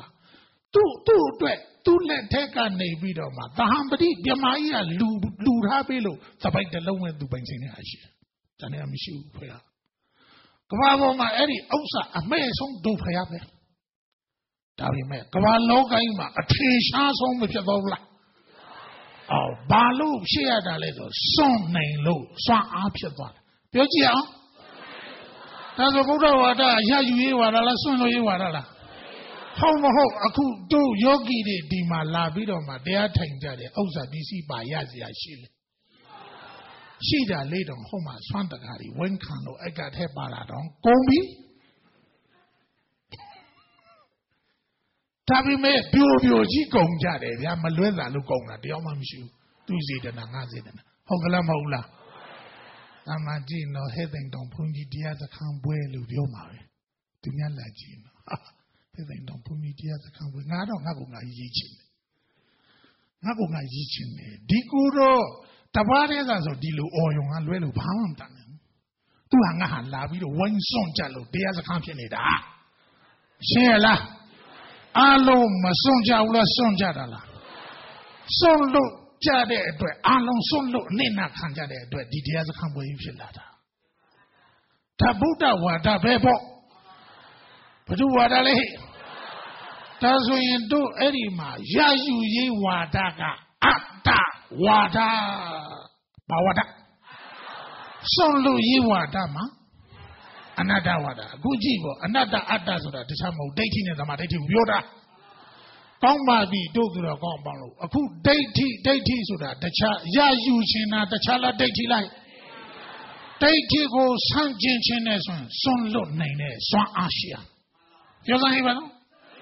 Do let take a name bidoma. The Hambadi, Yamaya, Lurabilo, the bike the low and do Benzina. Tanya Michu, Paya. Gavavo, my Eddie, Osa, a mason do Payabe. Davime, Gavalo Gaima, a tree chance home with your vola. Oh, Balu, she had a little son named Low, Swan Apia. Yogia? That's a Buddha Wada, Yayu Wada, Son Wada. Homo, a cool do yogi de ma labidoma, they are tainted, Osa BC by Yazia Shilly. She that laid on Homa Swantagari, when Kano, I got her baladon, Gombi. ဒါပေမဲ့ပြိုကြီးကုန်ကြတယ်ဗျာမလွဲတာလို့ကုန်တာတရားမှမရှိဘူးသူစေတနာငါစေတနာဟုတ်ကလားမဟုတ်လားအမှန်ကြည့်နော်ဟဲ့သိမ့်တောင်ဘုန်းကြီးတရားစခန်းပွဲလို့ပြောမှာပဲသူများလာကြည့်နော်ဟဲ့သိမ့်တောင်ဘုန်းကြီးတရားစခန်းပွဲငါတော့ငါကရေးချင်တယ်ငါကရေးချင်တယ်ဒီကူတော့တပါးတည်းသာဆိုဒီလိုအော်ယုံကလွဲလို့ဘာမှမတန်ဘူးသူကငါဟာလာပြီးတော့ဝိုင်းစွန့်ကြလို့တရားစခန်းဖြစ်နေတာရှင်းရလားအားလုံးမစွန့်ကြဘူးလားစွန့်ကြတာလားစွန့်လို့ကြတဲ့အတွက်အားလုံးစွန့်လို့အနစ်နာခံကြတဲ့အတွက်ဒီတရားစခန်းပွဲကြီးဖြစ်လာတာဒါဗုဒ္ဓဝါဒပဲပေါ့ဘုရားဝါဒလေဒါဆိုရင်တို့အဲ့ဒီမှာရယူရေးဝါဒကအတ္တဝါဒဘာဝါဒစွန့်လို့ရေးဝါဒမှာအနတ္တဝါဒအခုကြည့်ပေါ့အနတ္တအတ္တဆိုတာတခြားမဟုတ်ဒိဋ္ဌိနဲ့သမာဓိဋ္ဌိကိုပြောတာကောင်းပါပြီတို့ဆိုတော့ကောင်းပါလို့အခုဒိဋ္ဌိဆိုတာတခြားရယူခြင်းတာတခြားလားဒိဋ္ဌိလိုက်ဒိဋ္ဌိကိုဆန့်ကျင်ခြင်းနဲ့ဆိုရင်စွန့်လွတ်နိုင်တဲ့စွမ်းအားရှိရပြောစမ်းဟိပါနော်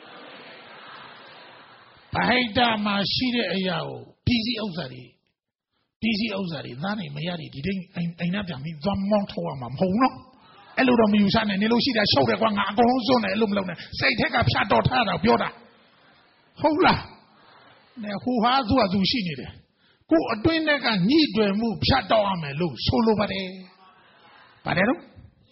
ဗဟိတမှာရှိတဲ့အရာကိုပြည်စည်းဥစ္စာတွေသားနေမရတွေဒီတိအိမ်နာပြန်ပြီးသွားမောင်းထုတ်ရမှာမဟုတ်နော်အဲ့လိုတော့မယူဆနဲ့နေလို့ရှိတာရှုပ်တယ်ကွာငါအကုန်လုံးစွန့်တယ်အဲ့လိုမလုပ်နဲ့စိတ်ထက်ကဖြတ်တော်ထားတာပြောတာဟုတ်လားနေဟိုဟာသူရှိနေတယ်ကိုအတွင်းထဲကညှိတွယ်မှုဖြတ်တော်ရမယ်လို့ဆိုလိုပါတယ်ပါတယ်တော့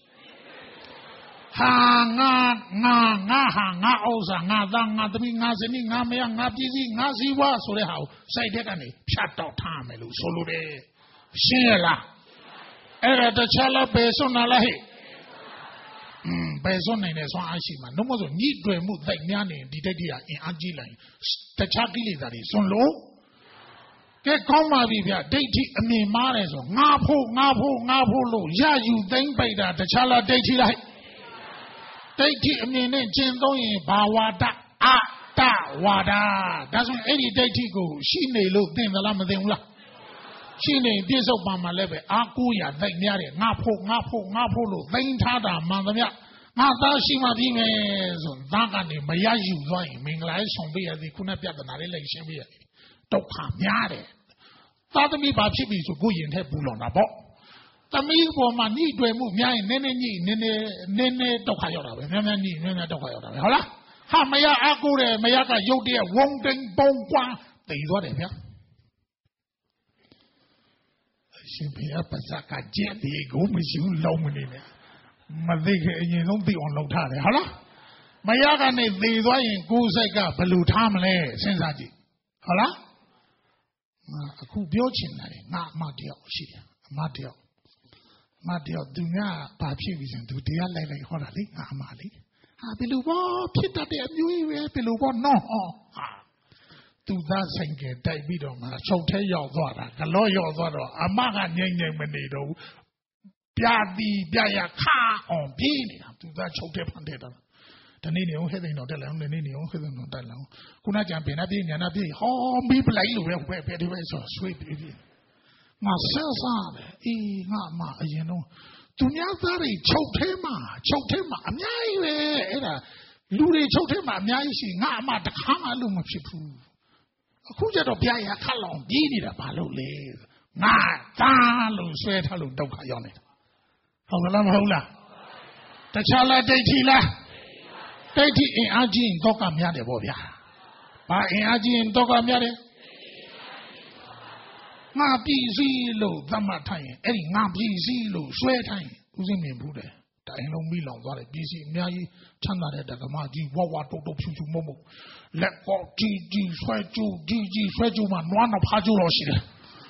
ဟာငါဟာငါဥစ္စာငါသားငါသမီးငါဇနီးငါမယားငါပြည်စည်းငါစည်းဝါဆိုတဲ့ဟာကိုစိတ်ထဲကနေဖြတ်တော်ထားမယ်လို့ဆိုလိုတယ်ရှင်းရလားအဲ့ဒါတခြားလားပဲစွန့်နာလားဟဲ့ပဲစွန့်နိုင်တဲ့ဆွမ်းအားရှိမှာနှုတ်မဆိုညှိတွယ်မှုသိများနေဒီဒိဋ္ဌိကအင်အားကြီးလိုက်တခြားကိလေသာတွေစွန့်လို့ကဲကောင်းပါပြီဗျဒိဋ္ဌိအမြင်မားတယ်ဆိုငါဖို့လို့ရယူသိမ့်ပိတ်တာတခြားလားဒိဋ္ဌိလားဒိဋ္ဌိအမြင်နဲ့ကျင့်သုံးရင်ဘာဝါဒအတ္တဝါဒဒါဆိုရင်အဲ့ဒီဒိဋ္ဌိကိုရှိနေလို့သိသလားမသိဘူးလားရှိနေပြစ္ဆုတ်ပံမှာလည်းပဲအာကိုရသိများတယ်ငါဖို့လို့သိမ်းထားတာမှန်သမျှငါသားရှိမှပြီးမယ်ဆိုသားကနေမရယူသွားရင်မင်္ဂလာဆောင်ပေးရသည်ခုနပြဿနာလေးလိုက်ရှင်းပေးရသည်ဒုက္ခများတယ်သားသမီးဘာဖြစ်ပြီဆိုကိုရင်ထဲပူလောင်တာပေါ့သမီးပေါ်မှာညှိတွယ်မှုများရင်နည်းနည်းဒုက္ခရောက်တာပဲများညှိနည်းနည်းဒုက္ခရောက်တာပဲဟုတ်လားဟာမရအာကိုတယ်မရကရုတ်တရက်ဝုံတိန်ပုံကွာသိသွားတယ်ဗျာရှင်ဘုရားပါဇက်ကကြက်ဒီကိုမရှိဘူးလုံးမနေနဲ့မသိခဲ့အရင်ဆုံးသိအောင်လုပ်ထားတယ်ဟုတ်လားမရကနေသေသွားရင်ကိုယ်စိတ်ကဘယ်လိုထားမလဲစဉ်းစားကြည့်ဟုတ်လားအခုပြောချင်တယ်ငါအမတယောက်ရှိတယ်အမတယောက်သူကဘာဖြစ်ပြီဆိုရင်သူတရားလိုက်ဟောတာလေငါအမလေးဟာဘယ်လိုဘောဖြစ်တတ်တဲ့အမျိုးကြီးပဲဘယ်လိုဘောနော်ဟာသူသားဆိုင်ကတိုက်ပြီးတော့မှချုပ်ထဲရောက်သွားတာကလောရောက်သွားတော့အမကငိမ့်မနေတော့ဘူးပြရခါအောင်ပြေးနေတာသူသားချုပ်ထဲဖန်တဲ့တော့တနေ့နေအောင်ဟဲ့သိန်းတော့တက်လာအောင်နေနေအောင်ဟဲ့သိန်းတော့တက်လာအောင်ခုနကြံပင်နာပြေးညာနာပြေးဟောမိပလိုက်လို့ပဲပဲဒီပဲဆိုဆွေးပြေးငါဆန်းစားတယ်အေးငါအမအရင်တော့သူများသားတွေချုပ်ထဲမှာအများကြီးပဲအဲ့ဒါလူတွေချုပ်ထဲမှာအများကြီးရှိငါအမတခါမှလို့မဖြစ်ဘူးအခုကျတော့ပြရခက်လောင်ပြေးနေတာဘာလို့လဲငါသားလို့ဆွဲထားလို့ဒုက္ခရောက်နေတာဟုတ်လားမဟုတ်လားတခြားလားဒိဋ္ဌိလားဒိဋ္ဌိအင်အားကြီးရင်ဒုက္ခများတယ်ပေါ့ဗျာဘာအင်အားကြီးရင်ဒုက္ခများတယ်ငါပြည်စည်းလို့သတ်မှတ်ထိုင်ရင်အဲ့ဒီငါပြည်စည်းလို့ဆွဲထိုင်ဦးစင်းမြင်ဘူးတယ်တိုင်းလုံးမိလောင်သွားတယ်ပြည်စည်းအများကြီးချမ်းသာတဲ့ဓမ္မကြီးဝဝတုတ်ဖြူမုံလက်ကောက်ကြီးဆွဲကြိုးကြီးဆွဲကြိုးမှနွားနှဖားကြိုးတော့ရှိတယ်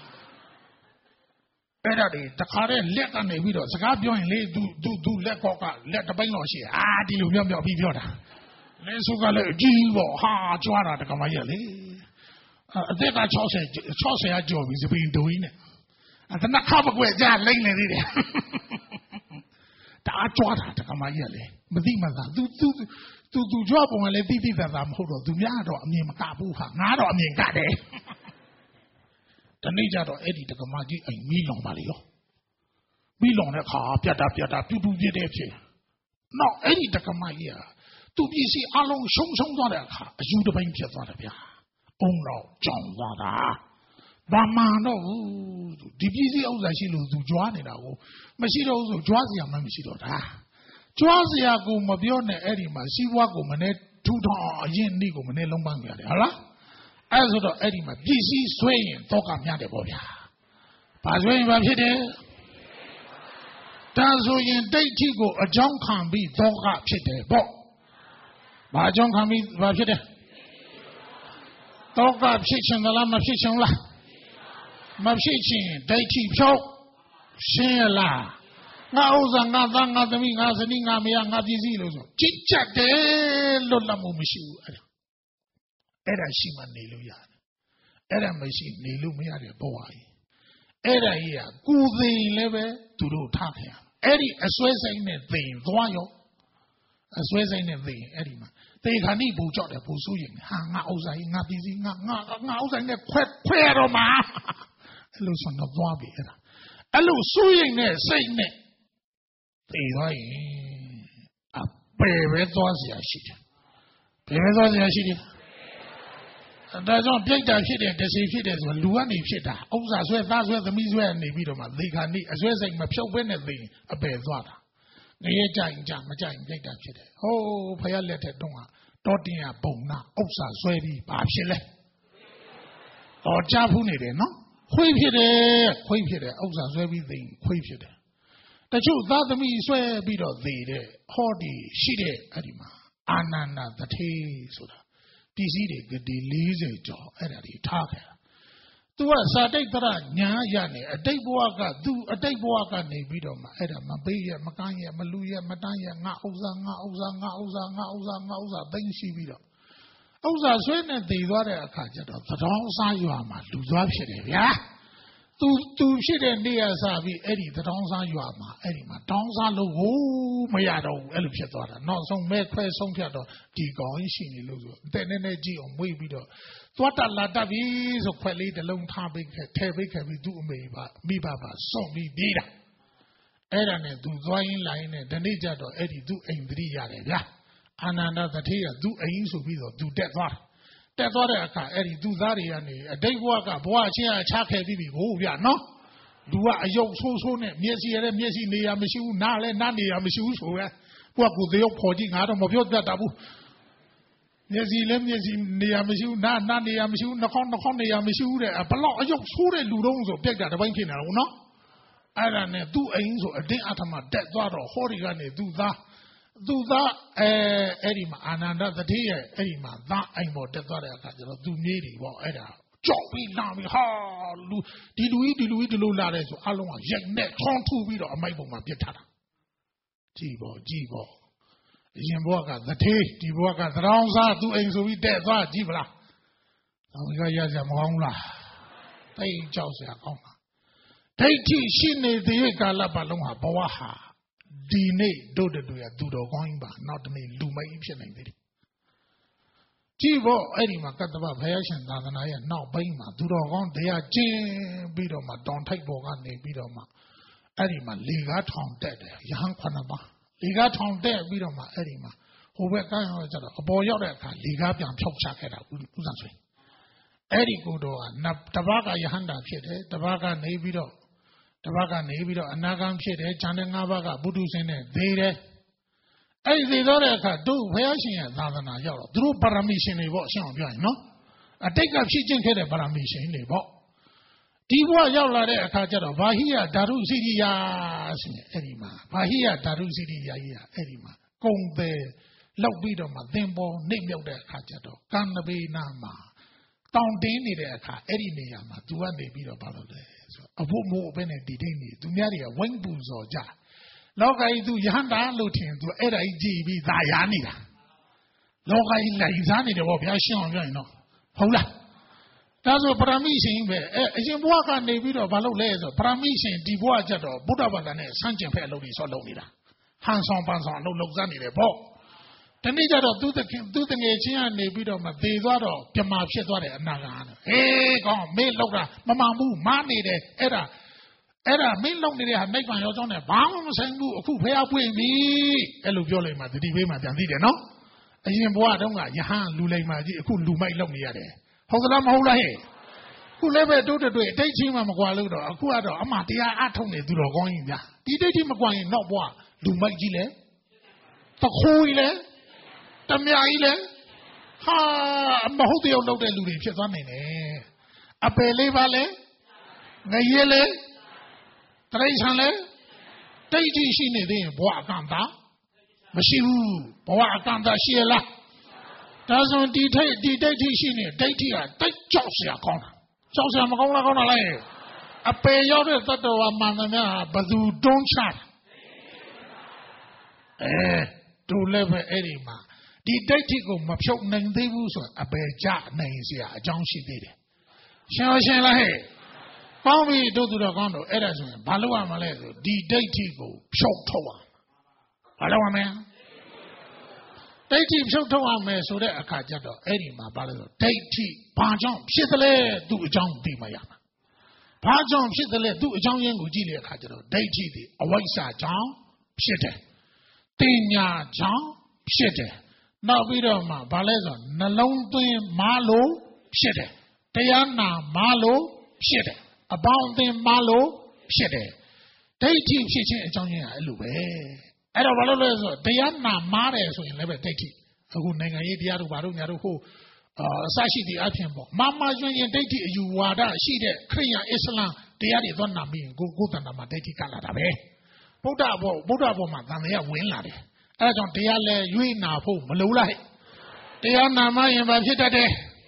အဲ့ဒါတွေတခါတည်းလက်ကနေပြီးတော့စကားပြောရင်လေသူလက်ကောက်ကလက်တစ်ပိုင်းတော့ရှိတယ်ဒီလိုမြောက်ပြီးပြောတာလဲဆုကလည်းအကြီးပေါ့ဟာကြွားတာဓမ္မကြီးလေအသက်က60ကျော်ပြီစပင်းဒိုင်းနဲ့တနခါမကွယ်ကြလိမ့်နေသေးတယ်ဒါကြွားတာဓမ္မကြီးလေမသိမှသာသူကြွားပုံကလည်းတိသာမဟုတ်တော့သူများတော့အမြင်မကဘူးဟာငါတော့အမြင်ကတယ်တနေ့ကျတော့အဲ့ဒီဓမ္မကြီးအိမ်မီးလောင်ပါလေရောမီးလောင်တဲ့ခါပြတ်တာပြူပြတဲ့ဖြစ်နောက်အဲ့ဒီဓမ္မကြီးကသူပစ္စည်းအလုံးရှုံသွားတဲ့အခါအယူတစ်ပိုင်းဖြစ်သွားတယ်ဗျာအုံတော့ကြောင်သွားတာဘာမှန်တော့ဒီပစ္စည်းဥစ္စာရှိလို့သူကြွားနေတာကိုမရှိတော့ဘူးဆိုကြွားစရာမှမရှိတော့တာကြွားစရာကိုမပြောနဲ့အဲ့ဒီမှာစီးပွားကိုမနဲ့ထူထောင်အရင်နေ့ကိုမနဲ့လုံးပန်းရတယ်ဟုတ်လားအဲ့ဆိုတော့အဲ့ဒီမှာပစ္စည်းဆွဲရင်တော့ကမြတ်တယ်ပေါ့ဗျာဘာဆွဲရင်ဘာဖြစ်တယ်ဒါဆိုရင်ဒိဋ္ဌိကိုအကြောင်းခံပြီးတော့ကဖြစ်တယ်ပေါ့ဘာအကြောင်းခံပြီးဘာဖြစ်တယ်တော့ကဖြစ်ချင်သလားမဖြစ်ချင်လားမဖြစ်ချင်ဒိဋ္ဌိဖြုတ်ရှင်းရလားငါဥစ္စာငါသားငါသမီးငါဇနီးငါမယားငါပစ္စည်းလို့ဆိုကြည်ကြက်တယ်လွတ်လပ်မှုမရှိဘူးအဲ့ဒါရှိမှနေလို့ရတယ်အဲ့ဒါမရှိနေလို့မရတဲ့ဘဝကြီးအဲ့ဒါကြီးကကုသိမ်လည်းပဲသူတို့ထားခင်အဲ့ဒီအစွဲစိတ်နဲ့သိရင်သွားရောအစွဲစိတ်နဲ့သိရင်အဲ့ဒီမှာသေခါနိဘူကြောက်တယ်ဘူဆိုးရင်ဟာငါဥစ္စာကြီးငါပစ္စည်းငါဥစ္စာနဲ့ခွဲရတော့မှာအဲ့လိုဆိုတော့သွားပြီအဲ့လိုဆိုးရင်နဲ့စိတ်နဲ့သေသွားရင်အပေပဲသွားเสียရှိတယ်ဘယ်ပဲသွားเสียရှိတယ်ဒါကြောင့်ပြိတ္တာဖြစ်တယ်တစီဖြစ်တယ်ဆိုလူကနေဖြစ်တာဥစ္စာဆွဲသားဆွဲသမီးဆွဲနေပြီးတော့မှသေခါနိအဆွဲစိတ်မဖြုတ်ဘဲနဲ့သိရင်အပေသွားတာငရဲကြရင်ကြမကြရင်ပြိတ္တာဖြစ်တယ်ဟိုးဖယားလက်ထက်တုန်းကတောတင်ရပုံနာဥစ္စာဆွဲပြီးဘာဖြစ်လဲကြားဖူးနေတယ်နော်ခွေးဖြစ်တယ်ဥစ္စာဆွဲပြီးသိရင်ခွေးဖြစ်တယ်တချို့သားသမီးဆွဲပြီးတော့သေတယ်ဟောဒီရှိတဲ့အဲ့ဒီမှာအာနန္ဒတထေဆိုတာပစ္စည်းတွေဂတိ40ကျော်အဲ့ဒါတွေထားခဲ့တာသူကစာတိတ်တရညာရနေအတိတ်ဘဝကသူအတိတ်ဘဝကနေပြီးတော့မှအဲ့ဒါမပေးရမကမ်းရမလူရမတန်းရငါဥစ္စာသိမ်းရှိပြီးတော့ဥစ္စာဆွဲနေတည်သွားတဲ့အခါကျတော့သတောင်းစားရွာမှာလူသွားဖြစ်တယ်ဗျာသူဖြစ်တဲ့နေရာစားပြီးအဲ့ဒီသတောင်းစားရွာမှာအဲ့ဒီမှာတောင်းစားလို့ဟိုးမရတော့ဘူးအဲ့လိုဖြစ်သွားတာနောက်ဆုံးမဲခွဲဆုံးဖြတ်တော့ဒီကောင်ကြီးရှိနေလို့ဆိုတဲ့နဲ့ကြည့်အောင်မွေးပြီးတော့သွားတက်လာတက်ပြီးဆိုခွက်လေးတစ်လုံးထားပြီးထဲပေးခဲ့ပြီးသူ့အမေပါမိဘပါစွန့်ပြီးပြေးတာအဲ့ဒါနဲ့သူသွားရင်းလာရင်းနဲ့ဒီနေ့ကျတော့အဲ့ဒီသူ့အိမ်သတိရတယ်ဗျာအာနန္ဒတထေရသူ့အိမ်ဆိုပြီးတော့သူတက်သွားတဲ့အခါအဲ့ဒီသူသားတွေကနေအတိတ်ဘဝကဘဝချင်းအချခဲ့ပြီးပြီဟိုဗျာနော်လူကအယုတ်ဆိုးနဲ့မျက်စိရတဲ့မျက်စိနေရမရှိဘူးနားလည်းနားနေရမရှိဘူးဆိုရဲကိုကကိုတယောက်ပေါ်ကြည့်ငါတော့မပြောတတ်တာဘူးမျက်စိလည်းမျက်စိနေရမရှိဘူးနားနေရမရှိဘူးနှာခေါင်းနေရမရှိဘူးတဲ့ဘလောက်အယုတ်ဆိုးတဲ့လူတုံးဆိုပြက်တာတစ်ပိုင်းဖြစ်နေတာဟုတ်နော်အဲ့ဒါနဲ့သူ့အိမ်ဆိုအတင်းအထမတက်သွားတော့ဟောဒီကနေသူသားအဲ့ဒီမှာအာနန္ဒတတိရဲ့အဲ့ဒီမှာသားအိမ်ပေါ်တက်သွားတဲ့အခါကျတော့သူမြေးတွေပေါ့အဲ့ဒါကြောက်ပြီးလာပြီးဟာလူဒီလူကြီးဒီလိုလာတယ်ဆိုအလုံးကရိုက်နဲ့ထုံးထူပြီးတော့အမိုက်ပုံမှာပြစ်ထားတာကြည်ပေါ့အရင်ဘဝကတတိဒီဘဝကသရောင်းစားသူအိမ်ဆိုပြီးတက်သွားကြည့်ဗလားတော့ရရစရာမကောင်းလားတိတ်ကြောက်စရာကောင်းတာဒိဋ္ဌိရှိနေတဲ့ကာလပတ်လုံးဟာဘဝဟာဒီနေ့တို့တူရသူတော်ကောင်းကြီးပါနောက်တနေ့လူမိုက်ဖြစ်နိုင်သေးတယ်ကြည့်ဖို့အဲ့ဒီမှာကတ္တဗဘုရားရှင်သာသနာရဲ့နောက်ပိုင်းမှာသူတော်ကောင်းတရားကျင့်ပြီးတော့မှတောင်ထိပ်ပေါ်ကနေပြီးတော့မှအဲ့ဒီမှာလေကားထောင်တက်တယ်ရဟန်း9ပါးလေကားထောင်တက်ပြီးတော့မှအဲ့ဒီမှာဟိုဘက်ကန်းရောက်ကြတော့အပေါ်ရောက်တဲ့အခါလေကားပြန်ဖြောက်ချခဲ့တာဥစ္စာဆိုရင်အဲ့ဒီကိုတော့တပတ်ကယဟန္တာဖြစ်တယ်တပတ်ကနေပြီးတော့အနာဂံဖြစ်တယ်ဉာဏ်နဲ့5ပါးကဘုဒ္ဓဆင်းနဲ့သေးတယ်အဲ့ဒီသေးတော့တဲ့အခါတို့ဘုရားရှင်ရဲ့သာသနာရောက်တော့သူတို့ပါရမီရှင်တွေပေါ့ရှင်းအောင်ပြောရင်နော်အတိတ်ကဖြစ်ကျင့်ခဲ့တဲ့ပါရမီရှင်တွေပေါ့ဒီဘဝရောက်လာတဲ့အခါကျတော့ဘာဟိယဓာတုစိရိယာဆိုရင်အဲ့ဒီမှာဘာဟိယဓာတုစိရိယာကြီးအဲ့ဒီမှာကုံတယ်လောက်ပြီးတော့မှသင်္ဘောနှိပ်မြောက်တဲ့အခါကျတော့ကံနဘေနာမှာတောင်တင်းနေတဲ့အခါအဲ့ဒီနေရာမှာသူကနေပြီးတော့ဘာလုပ်လဲဆိုအဖို့မို့ပဲနဲ့ဒီတိုင်းနေသူများတွေကဝိုင်းပူဇော်ကြလောကကြီးသူယဟန္တာလို့ထင်သူအဲ့ဒါကြီးကြည်ပြီးသာယာနေတာလောကကြီးလိုက်စားနေတယ်ဗောဘုရားရှင်းအောင်ပြောရင်တော့ဟုတ်လားဒါဆိုပရမိရှင်ပဲအရင်ဘဝကနေပြီးတော့ဘာလုပ်လဲဆိုပရမိရှင်ဒီဘဝကျတော့ဗုဒ္ဓဘာသာနဲ့ဆန့်ကျင်ဖက်အလုပ်တွေဆောက်လုပ်နေတာဟန်ဆောင်ပန်ဆောင်အလုပ်လုပ်စားနေတယ်ဗောတနေ့ကျတော့သူတငယ်ချင်းကနေပြီးတော့မှသေသွားတော့ပြမာဖြစ်သွားတယ်အနာဂါနဲ့ဟေးကောင်းမင်းလောက်တာမမှန်ဘူးမားနေတယ်အဲ့ဒါမင်းလောက်နေတဲ့ဟာနှိပ်ပံရောကြောင်းနဲ့ဘာမှမဆိုင်ဘူးအခုဖះပွင့်ပြီအဲ့လိုပြောလိုက်မှတတိပေးမှပြန်သိတယ်နော်အရင်ဘဝတုန်းကယဟန်လူလိမ္မာကြီးအခုလူမိုက်လောက်နေရတယ်ဟုတ်သလားမဟုတ်လားဟဲ့ခုလည်းပဲတိုးတွေ့အတိတ်ချင်းမှမကွာလို့တော့အခုကတော့အမှတရားအထုတ်နေသူတော်ကောင်းကြီးဗျာဒီတိတ်ချင်းမကွာရင်နောက်ဘဝလူမိုက်ကြီးလဲတခိုးကြီးလဲတမယာကြီးလဲဟာမဟုတ်တယောက်လောက်တဲ့လူတွေဖြစ်သွားနိုင်တယ်အပယ်လေးပါလဲငရဲလဲတရိစ္ဆာန်လဲတိတ်ကြီးရှိနေသေးရင်ဘဝအကန့်တာမရှိဘူးဘဝအကန့်တာရှိရလားဒါဆိုဒီတိတ်ကြီးရှိနေဒိဋ္ဌိကတိတ်ကြောက်เสียကောင်းတာကြောက်เสียမကောင်းလားကောင်းတာလဲအပယ်ရောက်တဲ့တတ္တဝါမှန်သမျှဘသူတွန်းချတို့လည်းပဲအဲ့ဒီမှာဒီဒိဋ္ဌိကိုမဖြုတ်နိုင်သေးဘူးဆိုအပယ်ကြနိုင်เสียအကြောင်းရှိသေးတယ်ရှင်းလားဟဲ့ပေါင်းပြီးတို့သူတော်ကောင်းတို့အဲ့ဒါဆိုရင်ဘာလို့ရမလဲဆိုဒီဒိဋ္ဌိကိုဖြုတ်ထုတ်အောင်ဘာလို့ရမလဲဒိဋ္ဌိဖြုတ်ထုတ်အောင်မယ်ဆိုတဲ့အခါကျတော့အဲ့ဒီမှာဘာလို့ဆိုဒိဋ္ဌိဘာကြောင့်ဖြစ်သလဲသူ့အကြောင်းသိမှရမှာဘာကြောင့်ဖြစ်သလဲသူ့အကြောင်းရင်းကိုကြည့်တဲ့အခါကျတော့ဒိဋ္ဌိဒီအဝိဇ္ဇာကြောင့်ဖြစ်တယ်တင်ညာကြောင့်ဖြစ်တယ်နောက်ပြီးတော့မှဘာလဲဆိုနှလုံးသွင်းမာလို့ဖြစ်တယ်တရားနာမာလို့ဖြစ်တယ်အပေါင်းအသင်းမာလို့ဖြစ်တယ်ဒိဋ္ဌိဖြစ်ခြင်းအကြောင်းရင်းကအဲ့လိုပဲအဲ့တော့ဘာလို့လဲဆိုတော့တရားနာမာတယ်ဆိုရင်လည်းပဲဒိဋ္ဌိအခုနိုင်ငံရေးတရားတို့ဘာတို့ညာတို့ဟိုအစရှိတဲ့အဖြစ်ပေါ့မာကျွင်းရင်ဒိဋ္ဌိအယူဝါဒရှိတဲ့ခရိယာအစ္စလမ်တရားတွေသွားနာပြီးရင်ကိုယ်တဏ္ဍာမှာဒိဋ္ဌိကလာတာပဲဗုဒ္ဓဘောမှာတန်တရားဝင်လာတယ်အဲဒါကြောင့်တရားလဲရွေးနာဖို့မလိုလားဟဲ့တရားနာမှရင်ဘာဖြစ်တတ်တယ်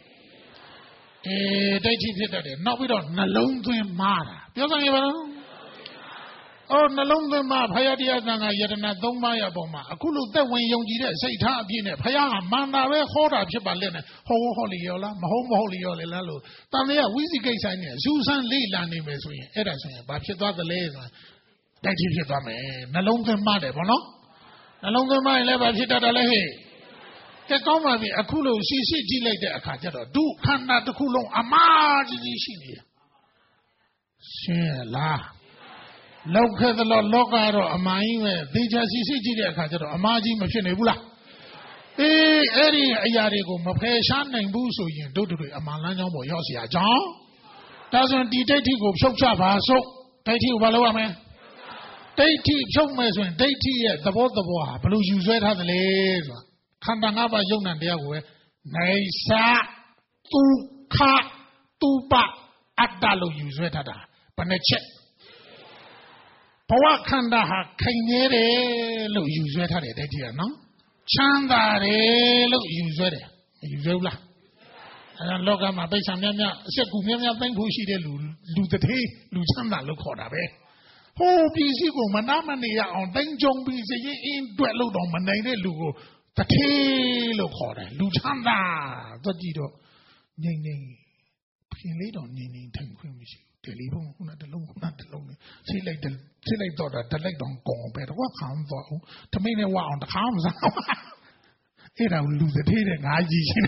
ဒိဋ္ဌိဖြစ်တတ်တယ်နောက်ပြီးတော့နှလုံးသွင်းမာတာပြောစမ်းရပါလားနှလုံးသွင်းမာဖယားတရားသံဃာယတနာ၃ပါးရပုံမှာအခုလိုသက်ဝင်ယုံကြည်တဲ့စိတ်ထားအပြည့်နဲ့ဖယားကမှန်တာပဲဟောတာဖြစ်ပါလက်နဲ့ဟောလီရောလားမဟုတ်လီရောလေလားလို့တန်တရားဝိသိကိစ္စနဲ့ဇူဆန်းလေးလာနေမယ်ဆိုရင်အဲ့ဒါဆိုရင်ဘာဖြစ်သွားသလဲဆိုရင်ဒိဋ္ဌိဖြစ်သွားမယ်နှလုံးသွင်းမာတယ်ပေါ့နော်နှလုံးသွင်းမာရင်လည်းဘာဖြစ်တတ်တယ်လဲဟဲ့ကဲကောင်းပါပြီအခုလိုရှိကြည့်လိုက်တဲ့အခါကျတော့ဒုခန္ဓာတစ်ခုလုံးအမှားကြီးရှိနေတယ်ရှင်းလားလောက်ခဲ့သလိုလောကတော့အမှားကြီးပဲသေချာရှိကြည့်တဲ့အခါကျတော့အမှားကြီးမဖြစ်နိုင်ဘူးလားအဲ့ဒီအရာတွေကိုမဖယ်ရှားနိုင်ဘူးဆိုရင်တို့တွေအမှန်လမ်းကြောင်းပေါ်ရောက်เสียအကြောင်းဒါဆိုရင်ဒီဒိဋ္ဌိကိုဖြုတ်ချပါစို့ဒိဋ္ဌိကိုဘာလုပ်ရမလဲဒိဋ္ဌိဖြုတ်မယ်ဆိုရင်ဒိဋ္ဌိရဲ့သဘောဟာဘယ်လိုယူဆွဲထားသလဲဆိုတာခန္ဓာ၅ပါးယုံ nant တရားကိုပဲနေစာဒုက္ခတုပအတ္တလို့ယူဆွဲထားတာဘယ်နှချက်ဘဝခန္ဓာဟာခိုင်နေတယ်လို့ယူဆွဲထားတယ်ဒိဋ္ဌိကနော်ချမ်းသာတယ်လို့ယူဆွဲတယ်မယူဆွဲဘူးလားအဲလောကမှာပိဿံများများအဆက်ကူများများသိမ့်ဖို့ရှိတဲ့လူတထေးလူချမ်းသာလို့ခေါ်တာပဲဟိုပစ္စည်းကိုမနာမနေရအောင်သိမ့်ကြုံပြီးစရင်အင်းတွက်လို့တော့မနိုင်တဲ့လူကိုတထေးလို့ခေါ်တယ်လူချမ်းသာသွားကြည့်တော့ငြိမ်ဖြစ်လေးတော့ငြိမ်ထိုင်ခွင့်မရှိဘူးတယ်လီဖုန်းခုနတစ်လုံးနဲ့ဆိတ်လိုက်တော့တာတက်လိုက်တော့ကုန်ပဲတော့ခံသွားအောင်တမိတ်နဲ့ဝအောင်တခါမစားအဲ့ဒါလူတထေးတဲ့ငါကြီးရှင်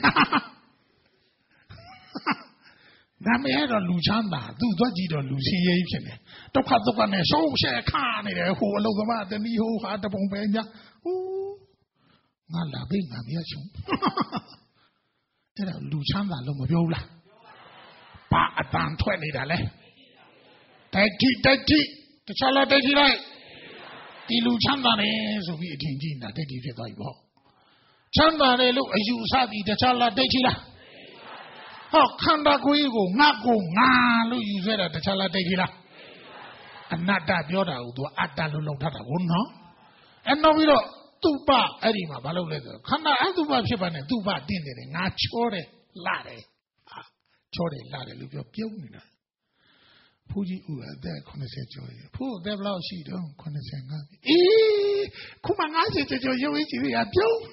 နာမည်တော့လူချမ်းသာသူသွားကြည့်တော့လူချင်းရေးဖြစ်နေဒုက္ခနဲ့ရှုံးရှဲခါနေတယ်ဟိုအလုံးသမားတနည်းဟိုဟာတပုံပဲညာငါလာပြီငါမရချုံအဲ့ဒါလူချမ်းသာလို့မပြောဘူးလားဘာအတန်ထွက်နေတာလဲဒိဋ္ဌိတခြားလားဒိဋ္ဌိလိုက်ဒီလူချမ်းသာတယ်ဆိုပြီးအထင်ကြီးနေတာဒိဋ္ဌိဖြစ်သွားပြီပေါ့ချမ်းသာတယ်လို့အယူအဆပြီးတခြားလားဒိဋ္ဌိလားဟောခန္ဓာကိုယ်ကြီးကိုငါလို့ယူဆွဲတာတခြားလားဒိဋ္ဌိလားအနတ္တပြောတာကိုသူကအတ္တလို့လောက်ထားတာကိုနော်အဲ့နောက်ပြီးတော့သူပအဲ့ဒီမှာဘာလုပ်လဲဆိုခန္ဓာအတုပဖြစ်ပါနဲ့သူပတင်းနေတယ်ငါချောတယ်လာတယ်ချောတယ်လာတယ်လို့ပြောပြုံးနေတာဖူးကြီးဦးအသက်80ကျော်ရဖူးအသက်ဘယ်လောက်ရှိတော့85အေးခုမှ90ကျော်ရုပ်ရည်ကြီးရပြုံး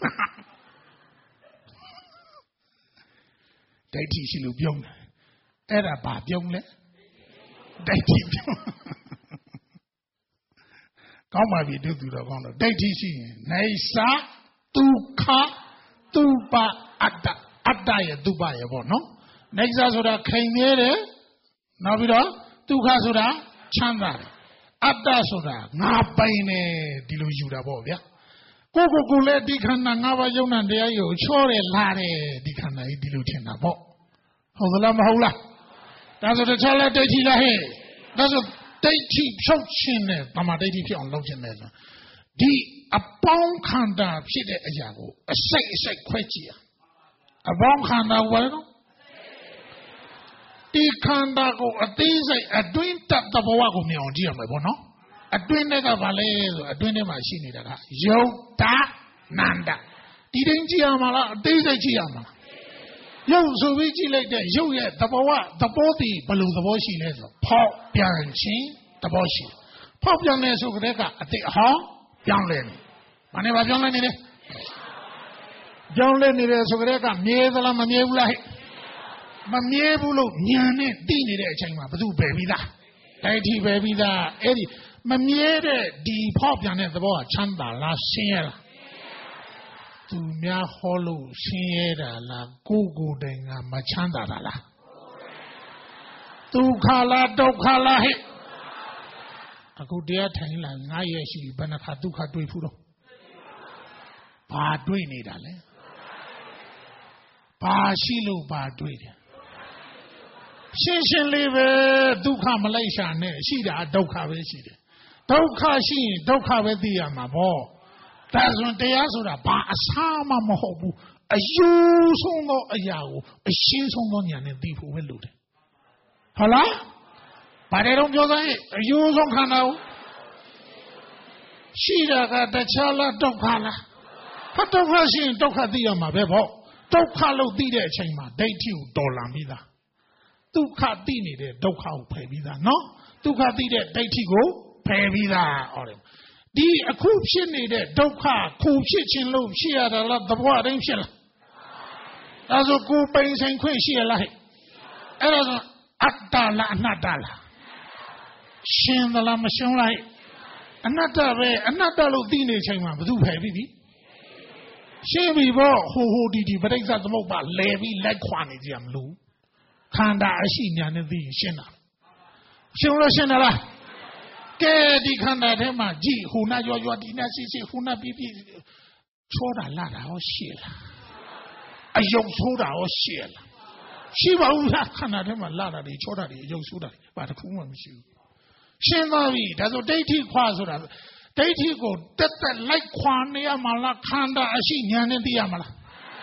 ဒိဋ္ဌိရှိလို့ပြုံးတယ်အဲ့ဒါဘာပြုံးလဲဒိဋ္ဌိပြုံးကောင်းပါပြီတို့သူတော်ကောင်းတော့ဒိဋ္ဌိရှိရင်နေစာဒုက္ခတုပအတ္တရဲ့တုပရဲ့ပေါ့နော်နေစာဆိုတာခိုင်နေတယ်နောက်ပြီးတော့ဒုက္ခဆိုတာချမ်းသာတယ်အတ္တဆိုတာငါပိုင်တယ်ဒီလိုယူတာပေါ့ဗျာကိုလည်းဒီခန္ဓာ၅ပါးယုံနာတရားကြီးကိုချောတယ်လာတယ်ဒီခန္ဓာကြီးဒီလိုထင်တာပေါ့ဟုတ်သလားမဟုတ်လားဒါဆိုတခြားလည်းဒိဋ္ဌိလားဟဲ့ဒါဆိုဒိဋ္ဌိဖြုတ်ခြင်းနဲ့ဗမာဒိဋ္ဌိဖြစ်အောင်လုပ်ခြင်းနဲ့ဆိုဒီအပေါင်းခန္ဓာဖြစ်တဲ့အရာကိုအစိတ်ခွဲကြည့်ရအပေါင်းခန္ဓာဝယ်တော့ဒီခန္ဓာကိုအသေးစိတ်အတွင်းတဘဝကိုမြင်အောင်ကြည့်ရမယ်ပေါ့နော်အတွင်းကဘာလဲဆိုအတွင်းထဲမှာရှိနေတာကယုတ်တာနန္ဒဒီတိုင်းကြည့်ရမှာလားအသေးစိတ်ကြည့်ရမှာလားယုတ်ဆိုပြီးကြည့်လိုက်တဲ့ယုတ်ရဲ့သဘောတည်ဘယ်လိုသဘောရှိလဲဆိုဖောက်ပြန်ခြင်းသဘောရှိဖောက်ပြန်နေဆိုကြတဲ့ကအတိအဟောင်းပြောင်းလဲနေဘာနဲ့ပြောင်းလဲနေလဲပြောင်းလဲနေတယ်ဆိုကြတဲ့ကမြဲသလားမမြဲဘူးလားဟဲ့မမြဲဘူးလို့ဉာဏ်နဲ့သိနေတဲ့အချိန်မှာဘယ်သူပဲပြီးသားဒိဋ္ဌိပဲပြီးသားအဲ့ဒီမမြဲတဲ့ဒီဖောက်ပြန်တဲ့သဘောကချမ်းသာလားဆင်းရဲလားသူများဟောလို့ဆင်းရဲတာလားကိုယ်တိုင်ကမချမ်းသာတာလားဒုက္ခလားဒုက္ခလားဟဲ့အခုတရားထိုင်လာ9ရက်ရှိပြီဘယ်နှခါဒုက္ခတွေ့ဘူးတော့ဘာတွေ့နေတာလဲဘာရှိလို့ဘာတွေ့တယ်ရှင်းလေးပဲဒုက္ခမလိုက်ရှာနဲ့ရှိတာဒုက္ခပဲရှိတယ်ဒုက္ခရှိရင်ဒုက္ခပဲသိရမှာပေါ့ဒါဆိုတရားဆိုတာဘာအစားမှမဟုတ်ဘူးအယူဆုံးသောအရာကိုအရှင်းဆုံးသောဉာဏ်နဲ့သိဖို့ပဲလိုတယ်ဟုတ်လားဘာတွေတော့ပြောသားရဲ့အယူဆုံးခန္ဓာကိုရှိတာကတခြားလားဒုက္ခလားဟာဒုက္ခရှိရင်ဒုက္ခသိရမှာပဲပေါ့ဒုက္ခလို့သိတဲ့အချိန်မှာဒိဋ္ဌိကိုတော်လာပြီးသားဒုက္ခသိနေတဲ့ဒုက္ခကိုဖယ်ပြီးသားနော်ဒုက္ခသိတဲ့ဒိဋ္ဌိကိုဖယ်ပြီးသားဟောတယ်ဒီအခုဖြစ်နေတဲ့ဒုက္ခကိုဖြစ်ခြင်းလို့ဖြစ်ရတာလားသဘောတိုင်းဖြစ်လားဒါဆိုကိုယ်ပိန်ဆိုင်ခွင့်ရှိရလားဟဲ့အဲ့ဒါဆိုအတ္တလားအနတ္တလားရှင်းသလားမရှင်းလားအနတ္တပဲအနတ္တလို့သိနေချိန်မှာဘယ်သူဖယ်ပြီးပြီရှင်းပြီပေါ့ဟိုဒီပဋိစ္စသမုပ္ပါလဲပြီးလိုက်ခွာနေကြမလို့ခန္ဓာအရှိညာနဲ့သိရင်ရှင်းတာရှင်းလို့ရှင်းတယ်လားကဲဒီခန္ဓာထဲမှာကြည့်ဟိုနာရွဒီနာရှိဟိုနာပြချောတာလာတာဟောရှင်းလားအယုတ်ဆိုးတာဟောရှင်းလားရှိပါဦးလားခန္ဓာထဲမှာလာတာတွေချောတာတွေအယုတ်ဆိုးတာတွေဘာတစ်ခုမှမရှိဘူးရှင်းသွားပြီဒါဆိုဒိဋ္ဌိခွာဆိုတာဒိဋ္ဌိကိုတက်လိုက်ခွာနေရမှာလားခန္ဓာအရှိညာနဲ့သိရမှာလား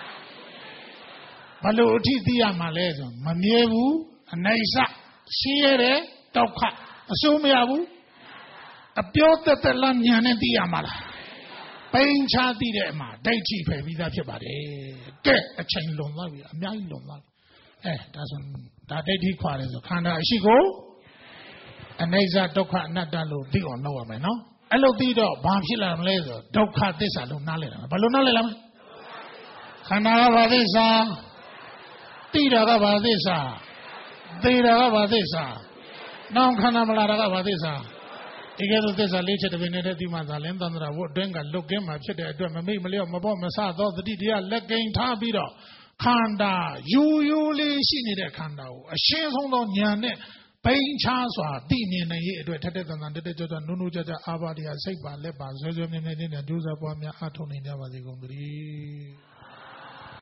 ဘလို့အထိသိရမှာလဲဆိုမမြဲဘူးအနိစ္စရှင်းရတယ်ဒုက္ခအစိုးမရဘူးအပြောတက်လမ်းညာနဲ့သိရမှာလားပိန်ချသိတဲ့အမှာဒိဋ္ဌိဖယ်ပြီးသားဖြစ်ပါတယ်ကဲအချိန်လွန်သွားပြီအများကြီးလွန်သွားပြီဒါဆိုဒါဒိဋ္ဌိခွာတယ်ဆိုခန္ဓာအရှိကိုအနိစ္စဒုက္ခအနတ္တလို့သိအောင်လုပ်ရမယ်နော်အဲ့လိုသိတော့ဘာဖြစ်လာမလဲဆိုဒုက္ခသစ္စာလို့နားလည်တာဘယ်လိုနားလည်လားခန္ဓာကဘာသစ္စာသိတာကဘာသစ္စာသိတာကဘာသစ္စာနောင်ခန္ဓာမလာတာကဘာသစ္စာဒီကဲဆိုသစ္စာလေးချက်တပင်နဲ့ဒီမှာသာလင်းသန္တရာဝတ်အတွင်းကလွတ်ကင်းမှာဖြစ်တဲ့အတွက်မမိတ်မလျော့မပေါ့မဆသောသတိတရားလက်ကင်ထားပြီးတော့ခန္ဓာယူလေးရှိနေတဲ့ခန္ဓာကိုအရှင်းဆုံးသောဉာဏ်နဲ့ပိန်ချစွာသိမြင်နိုင်ရဲ့အတွက်ထက်တဲ့တန်တန်တက်ကြွနုနုကြကြအာဘာတရားစိတ်ပါလက်ပါဆွဲဆွဲမြဲမြဲနဲ့ကြိုးစားပွားများအားထုတ်နိုင်ကြပါစေကုန်သတည်း